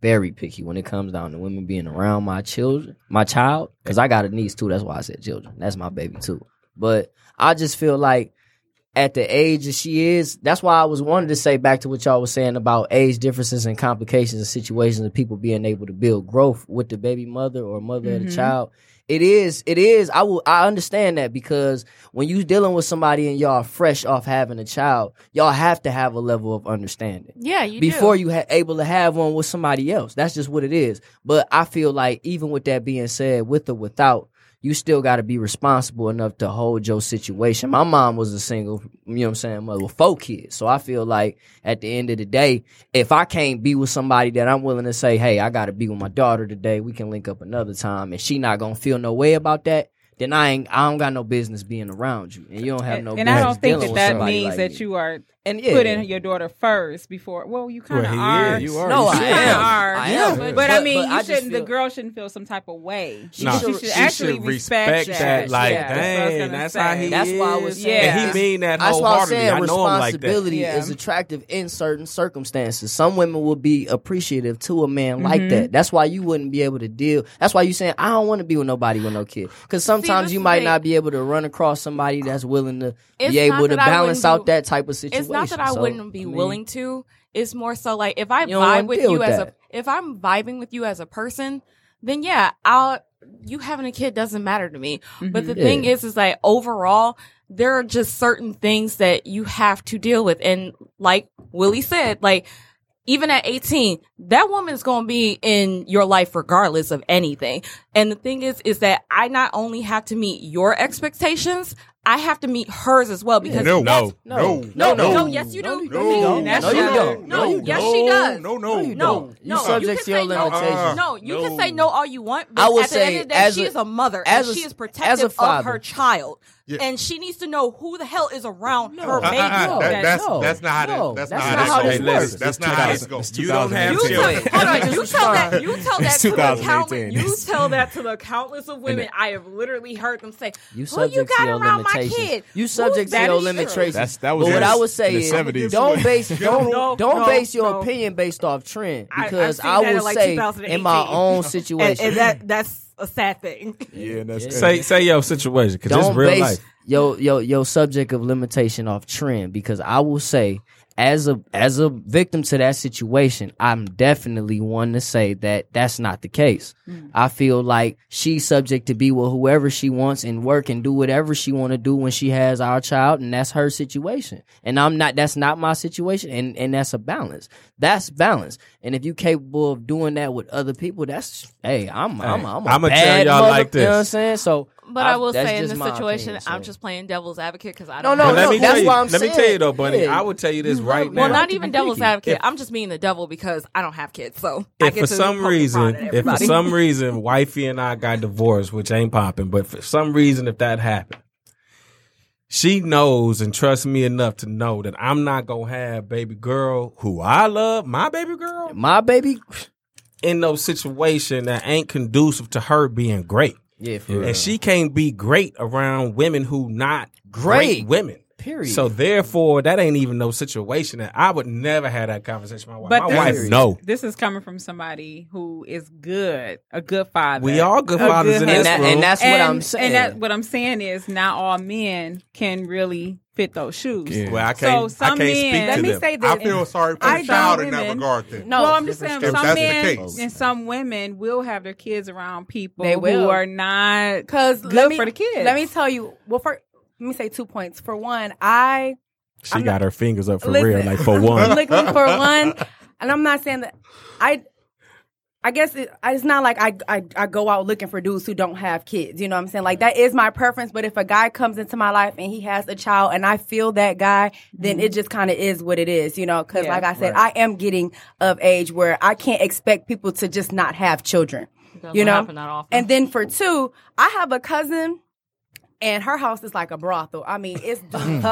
H: very picky when it comes down to women being around my children, my child, because I got a niece too. That's why I said children. That's my baby too. But I just feel like at the age that she is, that's why I was wanted to say back to what y'all was saying about age differences and complications and situations of people being able to build growth with the baby mother or mother
B: Mm-hmm.
H: of the child. It is, it is. I will, I understand that because when you dealing with somebody and y'all fresh off having a child, y'all have to have a level of understanding
F: Yeah, you
H: before
F: do.
H: you ha- able to have one with somebody else. That's just what it is. But I feel like even with that being said, with or without, you still got to be responsible enough to hold your situation. My mom was a single, you know what I'm saying, mother with four kids. So I feel like at the end of the day, if I can't be with somebody that I'm willing to say, hey, I got to be with my daughter today, we can link up another time, and she not going to feel no way about that, then I ain't, I don't got no business being around you. And you don't have
B: And,
H: no
B: and
H: business
B: I don't think
H: dealing
B: that
H: with
B: that
H: somebody
B: means
H: like
B: that
H: me.
B: you are
H: And yeah,
B: putting your daughter first before. Well, you kind of
E: Well, he
B: are.
E: is.
G: You are.
H: No,
G: You
H: I
G: should.
B: kinda
H: am.
B: are.
H: I
F: Yeah,
H: am.
F: but-
B: But, I mean,
H: but
B: you
H: just
B: shouldn't.
H: feel-
B: The girl shouldn't feel some type of way. She,
E: No,
B: she should actually respect,
E: that. Like,
B: Yeah, that's what I was
E: dang,
B: gonna
E: that's
B: say.
E: how he
H: That's
E: is.
H: why I was saying-
E: And
B: Yeah.
E: he mean that
H: That's why I'm
E: wholeheartedly.
H: saying
E: I know him like that.
H: responsibility
B: Yeah.
H: is attractive in certain circumstances. Some women will be appreciative to a man
B: Mm-hmm.
H: like that. That's why you wouldn't be able to deal. That's why you saying I don't want to be with nobody with no kid. Because sometimes
F: this
H: you
F: is
H: might
F: the-
H: not be able to run across somebody that's willing to
F: It's
H: be able
F: not
H: to
F: that I
H: balance
F: wouldn't
H: out
F: be-
H: that type of situation.
F: It's not that I
H: So,
F: wouldn't be
H: I mean,
F: willing to. It's more so like if I
H: You don't wanna
F: vibe with
H: deal
F: you
H: with
F: as
H: that.
F: a if I'm vibing with you as a person, then yeah, I'll you having a kid doesn't matter to me. But the
H: Yeah.
F: thing is is like overall, there are just certain things that you have to deal with. And like Willie said, like even at eighteen, that woman's going to be in your life regardless of anything. And the thing is, is that I not only have to meet your expectations, I have to meet hers as well because
C: No,
F: that's-
C: no,
H: No,
F: no,
H: no,
F: no, yes, you do.
C: No,
H: No,
B: That's
H: no, you
B: not-
H: don't.
F: No,
H: you
F: yes,
H: don't.
F: she does.
C: No, no,
H: you
F: No,
H: don't.
F: no,
H: You subject
F: can
H: to your
F: say no.
H: limitations.
F: No, you
C: No.
F: can say no all you want, but
H: I would
F: at the end
H: say
F: of the day,
H: as
F: she
H: a-
F: is a mother
H: as
F: and
H: a-
F: she is
H: as a
F: protective of
H: father.
F: her child,
C: Yeah.
F: and she needs to know who the hell is around
H: No.
F: her
C: Uh,
F: baby.
C: uh, uh,
H: No,
C: that, that's
H: no,
C: that's not how
H: no,
C: this, that's,
H: that's
C: not
H: not
C: how
H: how
C: this
H: this
C: goes.
H: works.
C: That's
G: It's
C: not how this
G: two thousand
C: goes.
E: You don't have
F: You
E: to.
F: tell,
H: Wait,
F: hold on,
H: this
F: you
H: is
F: tell that.
H: fine.
F: You tell that
G: It's
F: to the
G: twenty
F: countless.
G: eighteen.
F: You tell that to the countless of women. I have literally heard them say,
H: You
F: "Who you
H: subject
F: got
H: to your
F: around my
H: limitations.
F: kid?
H: You subject to
F: Who's
H: your
F: that?
H: limitations.
G: That's- that was
H: but what
G: in
H: I
G: the-
H: would say
G: in the
H: is
G: seventies.
H: don't base don't
F: No,
H: don't
F: no,
H: base your
F: no.
H: opinion based off trend
F: I- I've
H: because
F: seen
H: I,
F: that in,
H: will
F: like,
H: say
F: two thousand eighteen.
H: in my own
F: And,
H: situation.
F: and that that's a sad thing.
G: Yeah, and that's
E: Say say your situation because it's
H: don't
E: real
H: base
E: life.
H: your your your subject of limitation off trend because I will say as a as a victim to that situation, I'm definitely one to say that that's not the case. I feel like she's subject to be with whoever she wants and work and do whatever she want to do when she has our child, and that's her situation. And I'm not. That's not my situation, and and that's a balance. That's balance. And if you're capable of doing that with other people, that's hey, I'm I'm I'm a
E: I'ma tell
H: bad
E: y'all
H: mother,
E: like
H: You know what I'm
E: this.
H: saying? So.
F: But I,
H: I-
F: will
H: that's
F: say in
H: just
F: this
H: my
F: situation,
H: opinion,
F: I'm
H: so.
F: just playing devil's advocate because I
H: No,
F: don't.
H: no,
E: But
F: have
E: let
H: no,
E: me
H: that's
E: tell you,
H: why I'm
E: let me
H: saying.
E: tell you though, Bunny.
H: Yeah.
E: I would tell you this
H: You
E: right
H: love-
E: now.
F: Well,
H: Like
F: not
H: to
F: even
H: be
F: devil's
H: picky.
F: advocate.
E: If-
F: I'm just being the devil because I don't have kids. So I
E: If
F: get
E: for
F: to
E: some
F: poke
E: reason,
F: fun at
E: if for
F: everybody.
E: some reason, wifey and I got divorced, which ain't popping, but for some reason, if that happened, she knows and trusts me enough to know that I'm not gonna have baby girl who I love, my baby girl,
H: My baby,
E: in no situation that ain't conducive to her being great.
H: yeah, for real.
E: And she can't be great around women who not
H: Great.
E: great women.
H: Period.
E: So therefore, that ain't even no situation that I would never have that conversation with my wife.
B: But
E: my
B: this
E: wife,
B: is,
E: no.
B: this is coming from somebody who is good, a good father.
E: We all good
B: A
E: fathers in
B: good
E: this
H: and, that,
E: room.
H: and that's
B: and,
H: what I'm saying.
B: And that, what I'm saying is, not all men can really fit those shoes.
G: Yeah.
E: Well, I can't.
B: So some
E: I can't speak
B: men-
E: to
D: Let me
E: them.
D: say this.
C: I feel sorry for
D: I
C: the child
D: don't
C: in that
B: women-
C: regard. Then
D: No,
B: well, I'm just saying,
C: If
B: some
C: that's the
B: men
C: case.
B: and some women will have their kids around people
D: They
B: who
D: will.
B: are not
D: Because
B: good
D: let me,
B: for the kids.
D: Let me tell you. Well, for let me say two points. For one, I
E: She
D: I'm
E: got
D: not-
E: her fingers up for
D: Listen.
E: real, like for one.
D: look look, for one, and I'm not saying that I. I guess it, it's not like I, I I go out looking for dudes who don't have kids. You know what I'm saying? Like that is my preference. But if a guy comes into my life and he has a child and I feel that guy, then it just kind of is what it is. You know? Because
B: Yeah,
D: like I said, I am getting of age where I can't expect people to just not have children.
F: Doesn't
D: You know?
F: happen that often.
D: And then for two, I have a cousin. And her house is like a brothel. I mean, it's dudes.
H: a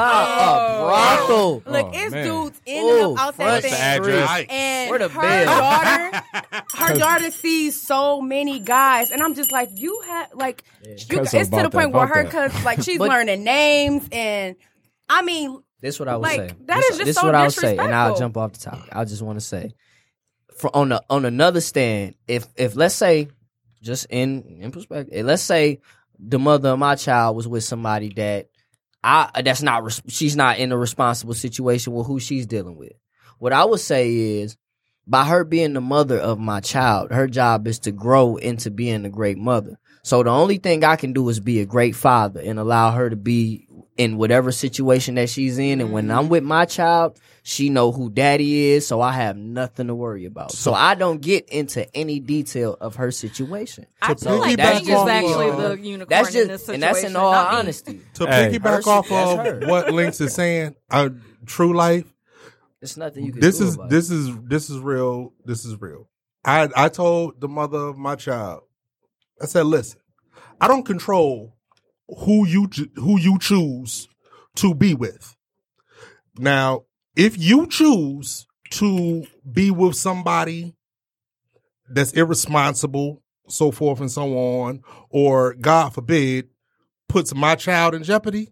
H: brothel.
D: Look,
G: Oh,
D: it's
G: man.
D: dudes in
H: Ooh,
D: and out
H: front
D: that thing.
C: address.
D: And
H: Where the
D: her
H: bed?
D: daughter, her daughter sees so many guys, and I'm just like, you have like, you,
G: Cuz
D: it's to
G: about
D: the point
G: that,
D: where
G: about
D: her,
G: that.
D: cause like she's
H: But-
D: learning names, and I mean,
H: This is what I would
D: Like,
H: say.
D: that
H: this,
D: is just
H: this
D: so
H: what I'll say, and I'll
D: disrespectful.
H: jump off the topic. I just want to say, for on the on another stand, if if let's say, just in in perspective, let's say the mother of my child was with somebody that I that's not res- she's not in a responsible situation with who she's dealing with. What I would say is, by her being the mother of my child, her job is to grow into being a great mother. So the only thing I can do is be a great father and allow her to be in whatever situation that she's in. And when I'm with my child, she know who daddy is, so I have nothing to worry about. So I don't get into any detail of her situation.
F: I
C: To
F: feel like
C: piggyback
F: Bang is
C: off
F: actually
C: of-
F: the unicorn
H: That's
F: in
H: just,
F: this situation.
H: and that's in all
F: not me.
H: honesty.
C: To
E: Hey.
C: piggyback
H: Her-
C: off
H: that's
C: of
H: her.
C: what Links is saying, uh, True Life.
H: It's nothing you can
C: This
H: do
C: is
H: about
C: this is this is real. This is real. I I told the mother of my child, I said, listen, I don't control who you ch- who you choose to be with. Now, if you choose to be with somebody that's irresponsible, so forth and so on, or God forbid, puts my child in jeopardy,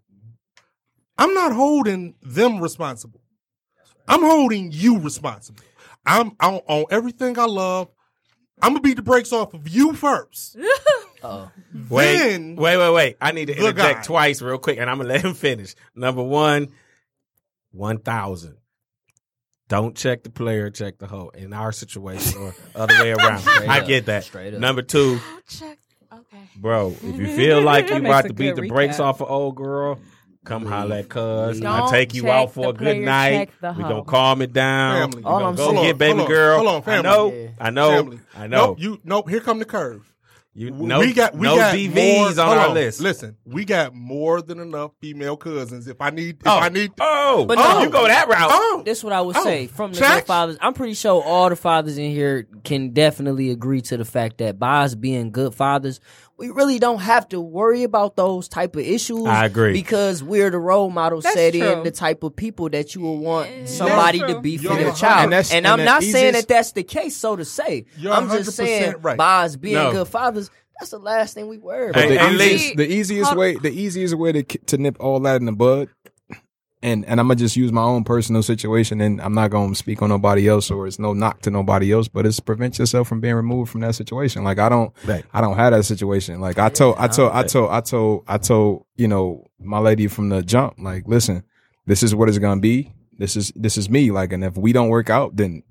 C: I'm not holding them responsible. I'm holding you responsible. I'm, I'm on everything I love. I'm gonna beat the brakes off of you first.
H: Uh-oh.
E: Wait,
C: Then
E: wait, wait, wait. I need to
C: the
E: interject
C: guy.
E: twice real quick, and I'm going to let him finish. Number one, one thousand. Don't check the player, check the hoe in our situation or other way around.
H: Straight
E: I
H: up.
E: get that.
H: Straight up.
E: Number two,
F: Oh, check. Okay.
E: bro, if you feel like you
B: Makes
E: about
B: a
E: to beat
B: good
E: the brakes
B: recap.
E: off an old girl, come holler at cuz. I'll
D: Don't
E: take you
D: check
E: out for
D: the
E: a good
D: player,
E: night.
D: check the
E: We're
D: hoe.
E: going to calm it down.
C: Family.
E: We're
H: All
E: going
H: I'm
E: to go
H: saying-
E: get baby
C: Hold on,
E: girl.
C: hold on,
E: I
C: family.
E: know.
H: Yeah.
E: I know.
C: Family.
E: I know.
C: Nope, you nope. Here come the curve.
E: You,
C: We
E: no,
C: got we
E: no
C: got
E: D Vs
C: more,
E: on
C: hold
E: our
C: on,
E: list.
C: Listen, we got more than enough female cousins. If I need, if
E: Oh,
C: I need,
E: oh,
H: But
E: oh,
H: no.
E: you go that route.
C: oh,
H: This is what I would
C: Oh,
H: say. From the
C: check.
H: good fathers, I'm pretty sure all the fathers in here can definitely agree to the fact that by us being good fathers, we really don't have to worry about those type of issues.
E: I agree.
H: Because we're the role model
B: That's
H: setting
B: true.
H: the type of people that you will want somebody
B: That's
H: to be
C: true.
H: for
C: You're
H: their child.
G: And that's-
H: and
G: and
H: I'm
G: the
H: not saying
G: easiest-
H: that that's the case, so to say.
C: You're
H: I'm
C: one hundred
H: just
C: percent
H: saying
C: right.
H: by us being
E: No.
H: good fathers, that's the last thing we worry
G: But
H: about.
E: Hey,
G: the,
E: hey,
G: easiest,
F: Lee.
G: the easiest
F: Hold-
G: way, the easiest way to to nip all that in the bud, and and I'm gonna just use my own personal situation, and I'm not gonna speak on nobody else, or it's no knock to nobody else, but it's prevent yourself from being removed from that situation. Like I don't,
E: Right.
G: I don't have that situation. Like I told, I told, I told, I told, I told, you know, my lady from the jump, like, listen, this is what it's gonna be. This is this is me. Like, and if we don't work out, then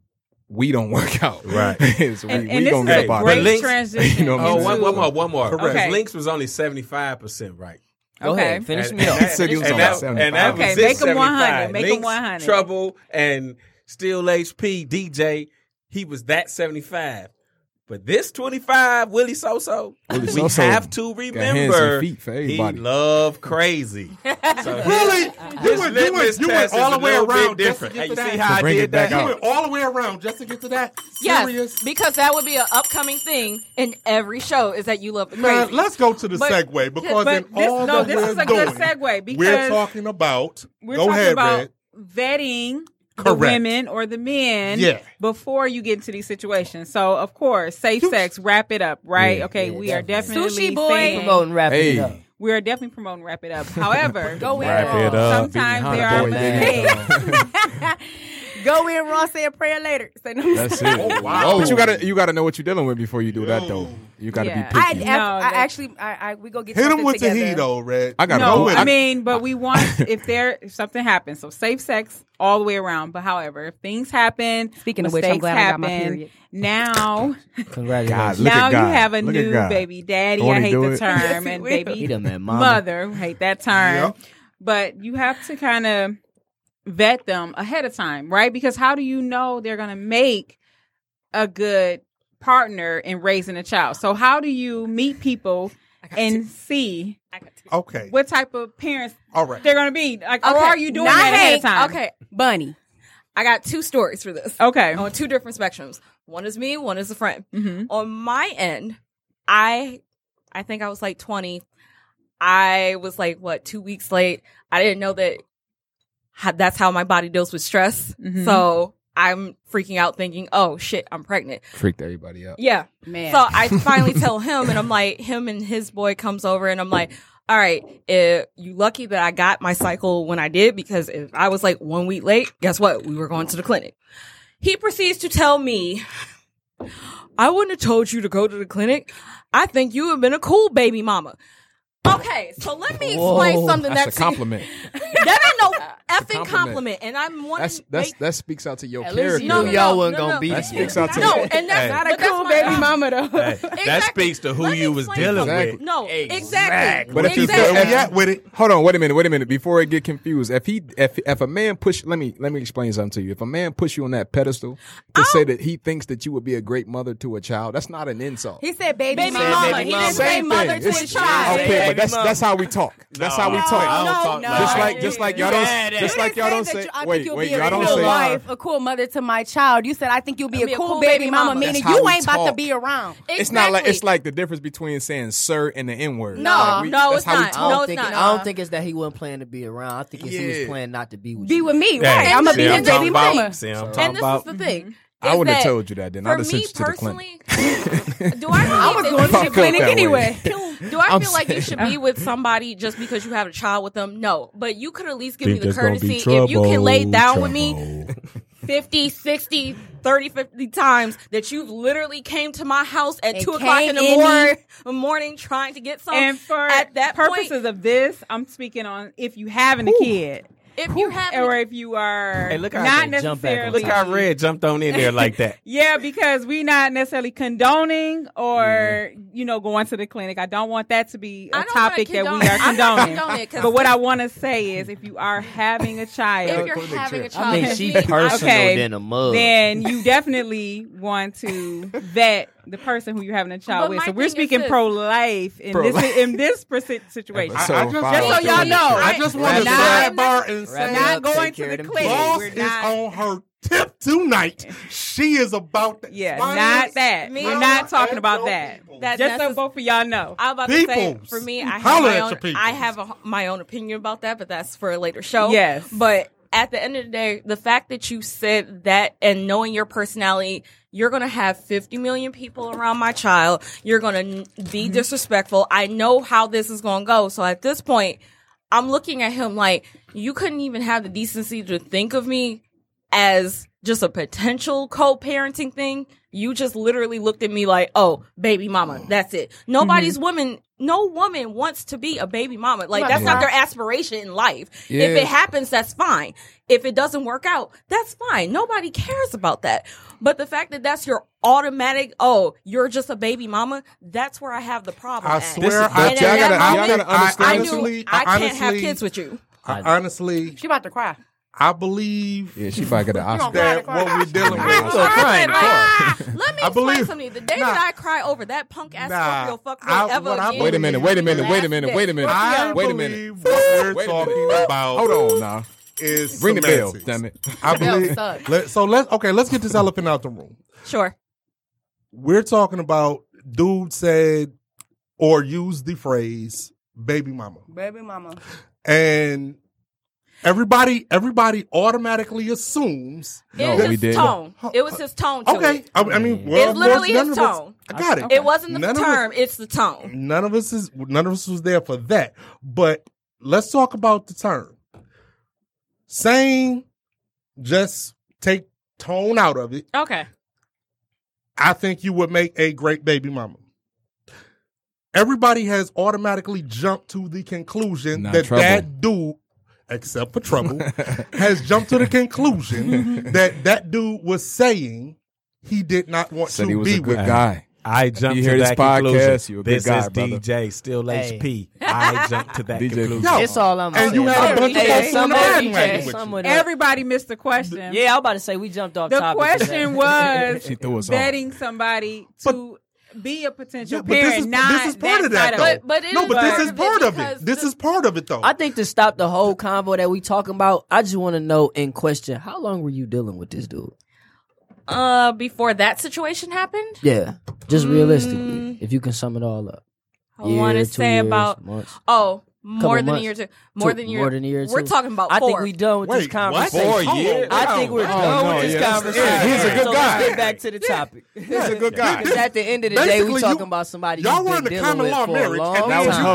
G: we don't work out.
E: Right.
G: So we
B: And,
G: we
B: and this
G: gonna
B: is
G: get
B: a
G: up out of
B: great
G: there.
E: Links-
B: transition.
G: You know what I'm
E: Oh,
B: into-
E: one, one more, one more.
C: Correct.
E: Because
B: Okay.
E: Links was only seventy-five percent right.
H: Go
B: Okay.
H: ahead, finish
E: And-
H: me
E: and
H: up.
E: that-
G: He said he was
E: and
G: on
E: that-
G: about seventy-five.
E: And that
B: Okay,
E: was
B: make
E: his
B: him one hundred,
E: seventy-five.
B: make him
E: Links,
B: one hundred.
E: Trouble and Still H P, D J, he was that seventy-five. But this twenty-five, Willie Soso,
G: Willie
E: we
G: Soso
E: have to
G: got hands
E: remember
G: and feet for
E: he
G: everybody.
E: love crazy. So
C: Really? You
E: his
C: went, you went,
E: litmus
C: you went
E: test is
C: all the
E: a
C: way
E: little bit
C: around.
E: different.
C: Just
E: Hey,
C: to
E: you
C: get
E: see
C: to
E: how
C: that.
E: I
G: bring
E: did
G: it back
E: that?
C: You
G: out.
C: went all the way around just to get to that.
F: Yes,
C: Serious?
F: because that would be an upcoming thing in every show. Is that you love the
C: Man,
F: crazy?
C: let's go to the
F: But-
C: segue because
B: but
C: in
B: this-
C: all
B: no,
C: that
B: this
C: we're
B: is a good
C: doing,
B: segue
C: we're
B: because
C: talking about.
B: We're
C: go
B: talking
C: ahead,
B: about
C: Red.
B: vetting the
C: Correct.
B: women or the men
C: Yeah.
B: before you get into these situations. So, of course, safe sex, wrap it up, right?
G: Yeah.
B: okay,
H: Yeah,
B: we are
H: definitely.
B: definitely
F: Sushi boy.
B: saying-
H: Promoting wrapping
G: Hey.
H: it up.
B: we are definitely promoting wrap it up. However,
D: Go in,
E: Wrap it
D: Ross.
E: up.
B: sometimes
G: Being
B: there
G: Hunter
B: are
G: Boy, baby.
B: mistakes.
D: Go in, Ross. Say a prayer later. Say no.
G: That's it.
C: Oh, wow.
G: But you gotta you gotta know what you're dealing with before you do that though. You gotta
B: Yeah.
G: be
D: I,
G: picky.
D: I,
B: No,
D: I
B: that-
D: actually, I, I, we go get
C: Hit him
D: something
C: with the
D: together.
C: heat, though, Red.
G: I gotta
B: No,
G: go with
B: I
G: it.
B: mean, but we want if there if something happens, so safe sex all the way around. But however, if things happen,
D: Speaking of which, I'm
B: mistakes
D: glad I got my
B: happen,
D: period.
B: Now,
H: Congratulations.
G: God, Look
B: now
G: at
B: you
G: God.
B: have a
G: Look at
B: new
G: God.
B: baby daddy.
G: Won't
B: I
G: he
B: hate
G: do
B: the
G: it?
B: term,
D: Yes, he
B: and
D: will.
B: baby
H: He done met mama.
B: mother, hate that term.
C: Yep.
B: But you have to kind of vet them ahead of time, right? Because how do you know they're going to make a good partner in raising a child? So how do you meet people and see
C: Okay.
B: what type of parents
C: All right.
B: they're going to be? Like, or
F: Okay,
B: are you doing
F: not
B: that ahead
F: Hank.
B: of time?
F: Okay,
D: Bunny.
F: I got two stories for this.
B: Okay.
F: On two different spectrums. One is me, one is a friend.
B: Mm-hmm.
F: On my end, I I think I was like twenty. I was like, what, two weeks late. I didn't know that how, that's how my body deals with stress.
B: Mhm.
F: So I'm freaking out thinking, oh shit, I'm pregnant.
G: Freaked everybody out.
F: Yeah.
D: Man.
F: So I finally tell him, and I'm like, him and his boy comes over, and I'm like, all right, if you lucky that I got my cycle when I did, because if I was like one week late, guess what? We were going to the clinic. he proceeds to tell me, I wouldn't have told you to go to the clinic. I think you have been a cool baby mama. Okay, so let me explain
H: Whoa.
F: something
G: That's
F: that's
G: a compliment.
F: that ain't no effing
G: compliment.
F: compliment, and I'm wanting
G: That's
F: to
G: that's
F: make,
G: that speaks out to your
H: At least
G: character.
H: you
F: No,
H: knew
F: no,
H: y'all
F: no,
H: wasn't
F: no,
H: gonna
F: no.
H: beat
G: That
H: it.
G: speaks out to
F: no, and that's
B: Not a
F: but that's
B: cool
F: my-
B: baby mama though.
E: Hey,
F: Exactly.
E: That speaks to who
F: Let
E: you
F: me
E: was
F: explain
E: dealing
F: something.
E: with.
F: No,
H: Exactly.
F: exactly.
G: But if you
F: exactly.
C: Where we at with it?
G: Hold on, wait a minute, wait a minute. Before I get confused, if he, if if a man push, let me let me explain something to you. If a man push you on that pedestal to say that he thinks that you would be a great mother to a child, that's not an insult.
D: He said baby,
F: Baby
D: mama.
F: mama.
H: baby
F: He
H: mama.
F: didn't say
G: Same
F: mother
G: thing.
F: to
G: It's-
F: his child.
G: Okay,
H: Baby
G: but that's
H: mama.
G: that's how we talk. That's how we
E: No,
G: talk.
E: I don't talk
D: no,
E: like
G: Just
E: that.
G: like just like y'all
H: You
G: don't
H: had it.
G: just like y'all don't say.
D: That you, I
G: Wait,
D: think you'll
G: wait,
D: be a
G: y'all don't
D: cool
G: say.
D: wife, a cool mother to my child. You said I think you'll be,
F: I'll
D: a,
F: be a
D: cool
F: cool
D: baby
F: baby
D: mama,
F: mama.
D: meaning
G: That's how
D: you
G: we
D: ain't about to
G: talk.
D: be around.
G: It's not like
F: Exactly.
G: it's like the difference between saying sir and the N word.
F: No,
G: Like, we-
F: no,
G: that's
F: it's
G: how we
F: not.
G: talk.
H: I
F: No,
H: don't
F: it's
H: think
F: not.
H: I don't think it's that he wasn't planning to be around. I think it's he
G: Yeah.
H: was planning not to be with
D: Be
H: you.
D: with me,
E: Hey,
D: right? I'm gonna
E: see,
D: be
E: I'm
D: his
E: talking
D: baby
E: about-
D: mama.
E: See, I'm
F: And
E: talking
F: this
E: about.
F: is the thing.
G: I
F: is
G: would have
F: that
G: told you that. Then
F: For
G: I'd have
F: me
G: sent you to the clinic.
F: personally, do I?
D: I was
F: believe
D: going
F: that
D: to
F: you
D: the
F: should-
D: clinic
G: that way.
D: anyway.
F: Do I
G: I'm
F: feel like you
G: saying-
F: should be with somebody just because you have a child with them? No, but you could at least give
E: Think
F: me the
E: there's gonna be
F: courtesy if you can lay
E: trouble,
F: down with me
E: trouble.
F: fifty, sixty, thirty, fifty times that you've literally came to my house at
D: And
F: two o'clock in the
D: came in
F: morning, morning trying to get some.
B: And for
F: at that
B: purposes
F: point,
B: of this, I'm speaking on if you having a kid,
F: if you have
B: or if you are
E: Hey, look how
B: not
H: they jump back on
B: necessarily.
E: Look how Red jumped on in there like that.
B: Yeah, because we not necessarily condoning or you know going to the clinic. I don't want that to be
F: I
B: a
F: don't wanna
B: topic that
F: condone
B: we
F: it.
B: are
F: I'm not
B: condoning.
F: condoning it 'cause
B: But what I want to say is, if you are having a
F: if
B: child,
F: you're having a
H: I
F: child,
H: think
F: with
H: she
F: me,
H: personal
B: Okay,
H: than a mug.
B: then you definitely want to vet the person who you're having a child
F: But
B: with.
F: my
B: So we're
F: thing is
B: speaking
F: this.
B: pro life in
G: Pro-life.
B: this in this persi- situation.
G: Episode
C: I just-
G: five.
B: Just so y'all know,
C: I just want to
B: Not-
C: sidebar and
H: Wrap
C: say
H: it
B: not
H: up,
B: going
H: take
B: to
H: care
B: the
H: of them
B: clinic.
H: kids.
C: boss
B: We're
C: is
B: not-
C: on her tip tonight. She is about to
B: Yeah,
C: explain
B: not that.
F: Me-
B: We're not talking
C: and
B: about
C: your
B: that.
C: people.
F: That-
B: Just
F: that's
B: so both of y'all know.
F: I'm about to say,
C: Peoples.
F: for me, I have
C: Holler
F: my
C: at
F: own.
C: your peoples.
F: I have a, my own opinion about that, but that's for a later show.
B: Yes.
F: But at the end of the day, the fact that you said that and knowing your personality, you're gonna have fifty million people around my child. You're gonna n- be disrespectful. I know how this is gonna go. So at this point, I'm looking at him like you couldn't even have the decency to think of me as just a potential co-parenting thing. You just literally looked at me like, oh, baby mama, that's it. Nobody's woman, no woman wants to be a baby mama. Like, that's not their aspiration in life.
G: Yeah.
F: If it happens, that's fine. If it doesn't work out, that's fine. Nobody cares about that. But the fact that that's your automatic, oh, you're just a baby mama, that's where I have the problem
C: I
F: at.
C: swear,
F: And
C: I,
F: at
G: y'all
F: that
G: gotta- y'all
F: moment,
G: gotta understand
F: I
C: honestly,
F: knew I can't have
C: honestly-
F: kids with you.
C: I honestly,
D: She about to cry.
C: I believe
G: Yeah, she probably got an Oscar.
C: that what we're dealing
F: I
C: with.
F: cried, crying, ah, let me
C: I
F: explain
C: believe-
F: something. The day
C: nah.
F: that I cry over that punk ass
C: Nah.
F: Scorpio fuck
C: I-
F: boy ever
C: what I
F: again.
G: Wait a minute, wait a minute, wait a minute, wait a minute.
C: I
G: Wait a
C: believe
G: minute.
C: what we're
G: Wait a
C: talking
G: minute.
C: about
G: Hold on now.
C: is
G: Ring the bell,
C: semantics.
G: damn it.
C: I
D: bell
C: believe.
D: sucks.
C: Let, so let's okay. Let's get this elephant out the room.
F: Sure.
C: We're talking about dude said or used the phrase "baby mama,"
D: Baby mama.
C: and everybody everybody automatically assumes.
F: It
G: No,
F: was
G: we
F: his
G: didn't.
F: tone. It was his tone to
C: Okay,
F: it.
C: I, I mean, well,
F: It's literally
C: none
F: his
C: of us-
F: tone.
C: I got it.
F: It wasn't the
C: None of us-
F: term, it's the tone.
C: None of us is none of us was there for that. But let's talk about the term. Saying just take tone out of it.
F: Okay.
C: I think you would make a great baby mama. Everybody has automatically jumped to the conclusion
G: Not
C: that
G: Trouble.
C: that dude, except for Trouble, has jumped to the conclusion that that dude was saying he did not want
G: Said
C: to
G: he was
C: be
G: a good
C: with.
G: guy.
E: I jumped
G: you
E: to
G: hear this
E: that
G: podcast,
E: conclusion.
G: you a good
E: this
G: guy,
E: is
G: brother.
E: D J, still
H: Hey.
E: H P. I jumped to that
G: D J
E: conclusion.
C: Yo,
H: That's all I'm
C: and
H: saying.
C: you had a bunch of
H: Hey,
C: folks on
H: some
C: the
H: of the
C: bandwagon
H: D Js,
C: with
H: some
C: you.
H: of the-
B: Everybody missed the question.
H: Yeah, I was about to say we jumped off
B: The
H: topic.
B: question was
G: She threw us off.
B: vetting somebody to be a potential
C: Yeah, but this
B: parent,
C: is-
B: not
C: this is part of that,
B: side
C: though.
B: it.
F: But, but it
C: No,
F: is
C: but this
F: part
C: is
F: of
C: part of
F: because
C: it. This
F: the-
C: is part of it, though.
H: I think to stop the whole convo that we talking about, I just want to know in question, how long were you dealing with this dude?
F: uh before that situation happened.
H: Yeah, just realistically,
F: Mm.
H: if you can sum it all up.
F: I want to
H: Year, two
F: say
H: years,
F: about
H: months.
F: oh more than
H: months.
F: a year two, more
H: Two-
F: than a year.
H: more than a year
F: We're
H: two.
F: talking about
H: I
F: four.
H: think we done with
C: Wait,
H: this
C: what?
H: conversation.
G: Four
C: Hold
G: years?
C: on.
H: I think we're
C: Oh,
H: done
G: no,
H: with this
G: yeah, that's-
H: conversation.
G: yeah, he's a good
H: so
G: guy.
H: Let's get back to the topic.
G: He's a good guy.
H: Because at the end of the day, we
C: Basically,
H: talking
C: you-
H: about somebody
C: Y'all
H: who's
C: were
H: been
C: in the
H: dealing
C: common
H: with
C: law
H: for
C: marriage,
H: a long
C: and
G: That
C: then
G: was
C: you
H: time.
G: hubby.
C: off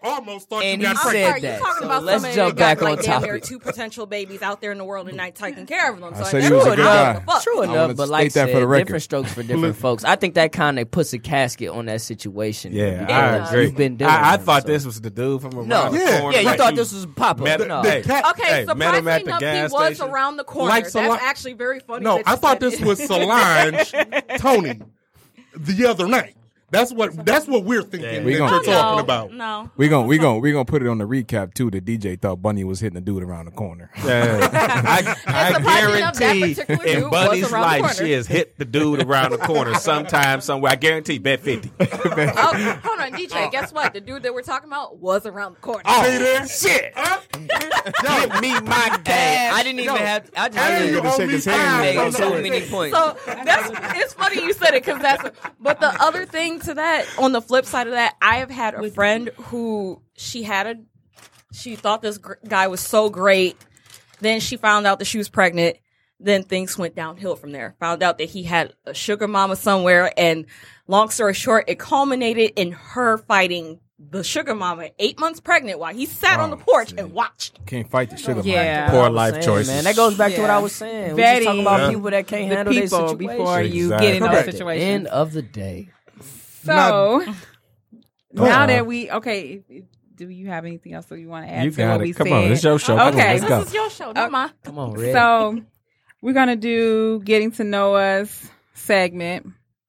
C: almost thought
H: And
C: you
H: he
C: got
H: said
C: pregnant.
F: Sorry,
H: that.
F: you're talking
H: So
F: about
H: let's
F: somebody
H: jump
F: that got
H: back
F: like
H: on
F: damn near
H: topic.
F: two potential babies out there in the world and not taking care of them. So
G: I
F: I
G: said
F: guess
G: he was a
F: what
G: good
F: the
G: guy.
F: fuck.
H: True
G: I
H: enough,
G: wanna
H: but like I
G: state that
H: said,
G: for the record.
H: different strokes for different folks. I think that kind of puts a casket on that situation.
E: Yeah,
H: because
E: I agree.
H: You've been dealing
E: I, I
H: with him,
E: thought
H: so.
E: this was the dude from around
H: No,
E: the
C: Yeah.
E: corner.
H: yeah, you
E: Right.
H: thought this was Papa.
E: Met-
H: No.
E: hey,
C: cat-
F: Okay,
E: Hey, met him
F: surprisingly
E: at the
F: enough, he
E: gas
F: was
E: station.
F: around the corner.
C: Like
F: That's
C: Solange-
F: actually very funny.
C: No,
F: that
C: I
F: you
C: thought
F: said
C: this
F: it.
C: was Solange Tony the other night. That's what that's what we're thinking
G: We
C: that
G: gonna-
C: you're
F: no,
C: talking about.
F: No.
G: We gon' we gon' we gonna put it on the recap too. The D J thought Bunny was hitting the dude around the corner.
E: Yeah. I, I
F: surprisingly enough, that
E: guarantee
F: particular
E: in
F: dude
E: Bunny's
F: was around the
E: life
F: corner.
E: she has hit the dude around the corner sometime, somewhere. I guarantee, bet fifty.
F: Oh, hold on, D J. Guess what? The dude that we're talking about was around the corner.
E: Oh,
C: See there?
E: shit. Give me my
H: Hey,
E: gas.
H: I didn't even
C: No.
H: have. I just
C: Hey,
H: didn't
C: you
H: even
C: owe
G: shake
C: me
G: his hand.
C: five.
H: make
C: No,
H: so
C: no.
H: many points.
F: So that's it's funny you said it because that's. But the other thing to that, on the flip side of that, I have had a friend who she had a, she thought this gr- guy was so great. Then she found out that she was pregnant. Then things went downhill from there. Found out that he had a sugar mama somewhere, and long story short, it culminated in her fighting the sugar mama eight months pregnant while he sat on the porch and watched.
G: Can't fight the sugar
B: Yeah.
G: mama.
E: Poor
H: I was
E: life
H: saying,
E: choices.
H: man. That goes back to what I
B: Yeah.
H: was saying. We
B: Vetting
H: just talking about
E: Yeah.
H: people that can't
B: The
H: handle their
B: people
H: situation.
B: before you
E: Exactly.
B: get in those
H: Correct.
B: situations.
H: End of the day.
B: So now
E: Uh,
B: that we okay, do you have anything else that you want to add
E: You
B: to
E: got
B: what
E: it.
B: we
E: Come
B: said?
E: on, it's your show. Come on,
B: Okay.
E: let's
F: This
E: go.
F: is your show, not mine.
H: Come on, Red.
B: So we're gonna do getting to know us segment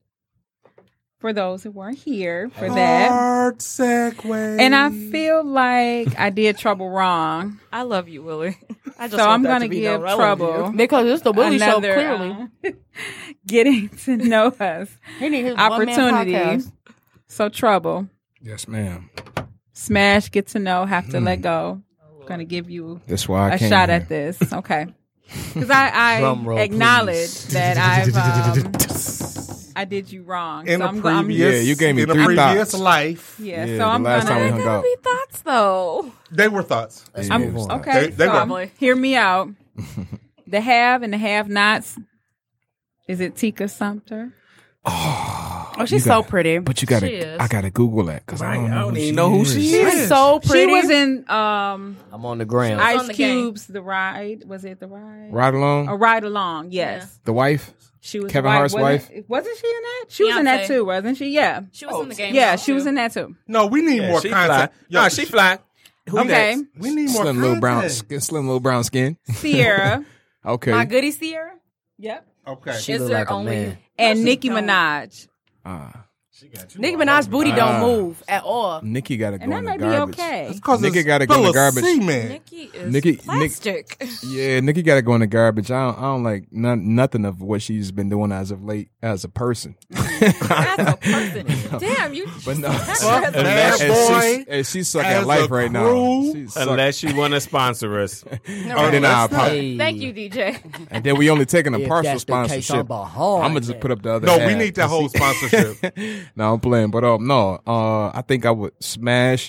B: for those who weren't here for that.
C: Hard segue.
B: And I feel like I did trouble wrong,
F: I love you, Willie. I just
B: so
F: want
B: I'm
F: that
B: gonna
F: to be
B: give
F: known. I love
B: trouble.
H: because it's the Willie Show,
B: Another,
H: clearly.
B: uh, getting to know us
H: He need his
B: opportunity. So trouble,
G: Yes, ma'am.
B: smash, get to know, have to let go. Gonna give you
G: That's why I
B: a
G: came
B: shot
G: here.
B: at this. Okay. Because I,
H: Drum
B: I
H: roll,
B: acknowledge
H: please.
B: that I've um, I did you wrong.
C: in
B: so
C: a
B: I'm, go- I'm
C: previous,
G: Yeah, you gave me
C: in a
G: three
C: previous
G: thoughts.
C: life,
B: yeah,
G: Yeah,
B: so I'm
G: the last
B: gonna
G: time we
F: They
G: hung
F: gotta
G: out.
F: be thoughts though.
C: they were thoughts.
H: Let's
B: I'm
H: move on.
B: okay.
C: They- they
B: so
C: were-
B: I'm- hear me out. The have and the have nots. Is it Tika Sumter?
D: Oh, she's
G: You
D: so
G: gotta-
D: pretty.
G: But you gotta,
F: She is.
G: I gotta Google that because I don't know, who
E: even know who she
G: is.
D: She's so pretty.
B: She was in um,
H: I'm on the ground.
F: I-
B: Ice
F: on the game.
B: Cube's The Ride. Was it The Ride?
G: Ride along,
B: A Ride Along. Yes,
G: the wife.
B: she was
G: Kevin
B: the
G: Hart's
B: wasn't-
G: wife?
B: Wasn't she in that? She was in that
F: Beyonce.
B: too, wasn't she? Yeah,
F: She was in the game.
B: yeah,
F: now,
B: she was
F: too.
B: in that too.
C: No, we need
E: Yeah,
C: more
E: she fly.
C: content. Yo,
E: No, she fly. Who
B: Okay,
E: next?
C: We need more
G: Slim little brown,
C: content.
G: skin, slim little brown skin.
B: Sierra.
G: Okay.
D: My goodie Sierra.
B: Yep,
C: Okay.
H: She
F: Is
H: look
F: there
H: like a
F: only-
H: man.
B: and
F: she
B: Nicki
F: don't.
B: Minaj,
G: Ah,
D: Nicki Minaj's booty
G: Ah.
D: don't move at all.
G: Nikki gotta go
B: and that
G: in the
B: may be
G: garbage.
B: okay.
C: It's cause
G: Nigga
C: it's
G: gotta go in
C: full
G: the
C: of
G: garbage.
C: Cement.
F: Nikki is
G: Nikki- Nick-
F: plastic.
G: Yeah, Nikki gotta go in the garbage. I don't, I don't like none, nothing of what she's been doing as of late as a person.
F: That's a person. Damn, you.
G: But no,
C: Fuck
G: and,
C: that
G: and
C: boy
G: she's, and she's sucking
C: as
G: at life
C: a
G: right now.
C: crew.
G: She's suck-
E: Unless you want to sponsor us.
G: and then I apologize.
H: Hey.
F: Thank you, D J.
G: And then we only taking a
H: If
G: partial
H: that's the case,
G: sponsorship.
H: I'm behind
G: I'm gonna just
H: that.
G: put up the other.
C: No, we
G: half.
C: need that whole sponsorship.
G: No, I'm playing, but um, no, uh, I think I would smash.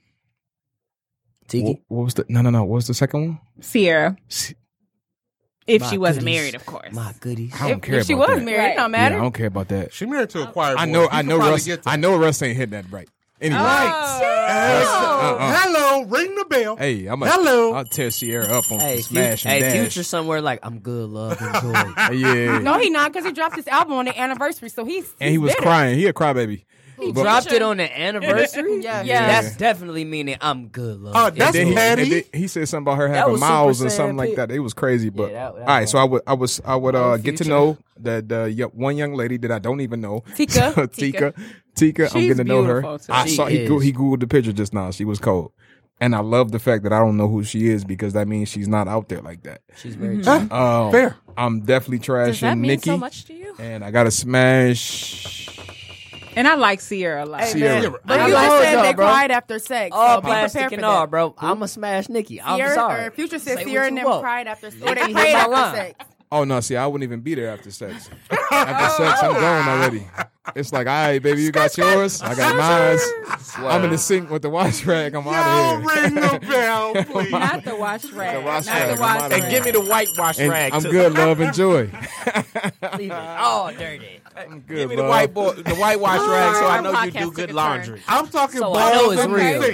H: Tiki.
G: What, what was the? No, no, no. What was the second one?
B: Sierra,
G: See,
B: if
H: My
B: she wasn't
H: goodies.
B: married, of course.
H: My goodies.
G: I don't
D: If,
G: care
D: if she
G: about
D: was
G: that.
D: married, it don't
G: Yeah,
D: matter.
G: I don't care about that.
C: She married to a choir boy.
G: I know,
C: You
G: I
C: could
G: know,
C: probably
G: Russ.
C: get to-
G: I know Russ ain't hitting that right. Anyway,
C: Yes.
G: Uh-uh.
C: Hello, ring the bell.
G: hey, I'm a,
C: Hello.
G: I'll tear Sierra up on
H: Hey,
G: Smash
H: Fu-
G: and
H: hey,
G: Dash.
H: Future somewhere like I'm good, love, enjoy.
G: Uh, yeah,
D: No, he not because he dropped his album on the anniversary, so he's
G: and he was
D: bitter.
G: crying. He a crybaby.
H: He
G: But-
H: dropped it on the anniversary.
D: Yeah.
F: Yeah.
H: That's definitely meaning I'm good, love.
C: Uh,
H: enjoy.
C: that's
G: And then he,
C: petty.
G: and then he said something about her
H: That
G: having
H: was Super
G: miles and
H: Saiyan
G: something like
H: Pete.
G: that. It was crazy, but
H: Yeah, that- that
G: all right.
H: was-
G: So I would, I was, I would uh,
H: Oh,
G: get to
H: Future.
G: know the the y- one young lady that I don't even know,
D: Tika.
G: Tika, Tika. I'm
B: She's
G: getting to know her.
B: beautiful, too.
G: I
H: She
G: saw he
H: is.
G: go, he googled the picture just now. She was cold, and I love the fact that I don't know who she is because that means she's not out there like that.
H: She's very
B: Mm-hmm.
H: chill.
G: Um,
C: Fair.
G: I'm definitely
F: Does that
G: trashing
F: mean
G: Nikki,
F: so much to you?
G: and I got to smash.
B: And I like Sierra a lot.
D: Hey,
G: Sierra.
D: man, but
H: I
D: you
H: like
D: just said
H: her,
D: they
H: bro.
D: cried after sex.
H: All
D: so be
H: plastic
D: prepared
H: and
D: for
H: all,
D: that.
H: bro. I'm a smash Nikki. I'm
D: Sierra,
H: sorry.
D: or Future said
H: Say what
D: Sierra
H: you
D: never
H: want.
D: cried after sex. Or
H: Nikki
D: they
H: hit
D: prayed
H: my
D: after
H: line.
D: sex.
G: Oh no, see, I wouldn't even be there after sex. After sex, I'm gone already. It's like, all right, baby, you got yours, I got mine. I'm in the sink with the wash rag. I'm
C: Y'all
G: out of here.
C: ring the bell, please.
B: Not the wash rag.
G: wash
B: Not
G: rag.
B: the wash
G: I'm outta
B: rag.
E: And give me the whitewash
G: And
E: rag.
G: I'm
E: too.
G: good, love, and joy.
H: Leave it all dirty.
G: I'm good,
E: Give me the
G: love.
E: white boy, the whitewash rag, so I
F: Our
E: know you
F: podcast
E: do
F: took
E: good
F: a
E: laundry.
C: I'm talking
H: So I know
C: balls
H: it's
C: in
H: real.
C: the sink.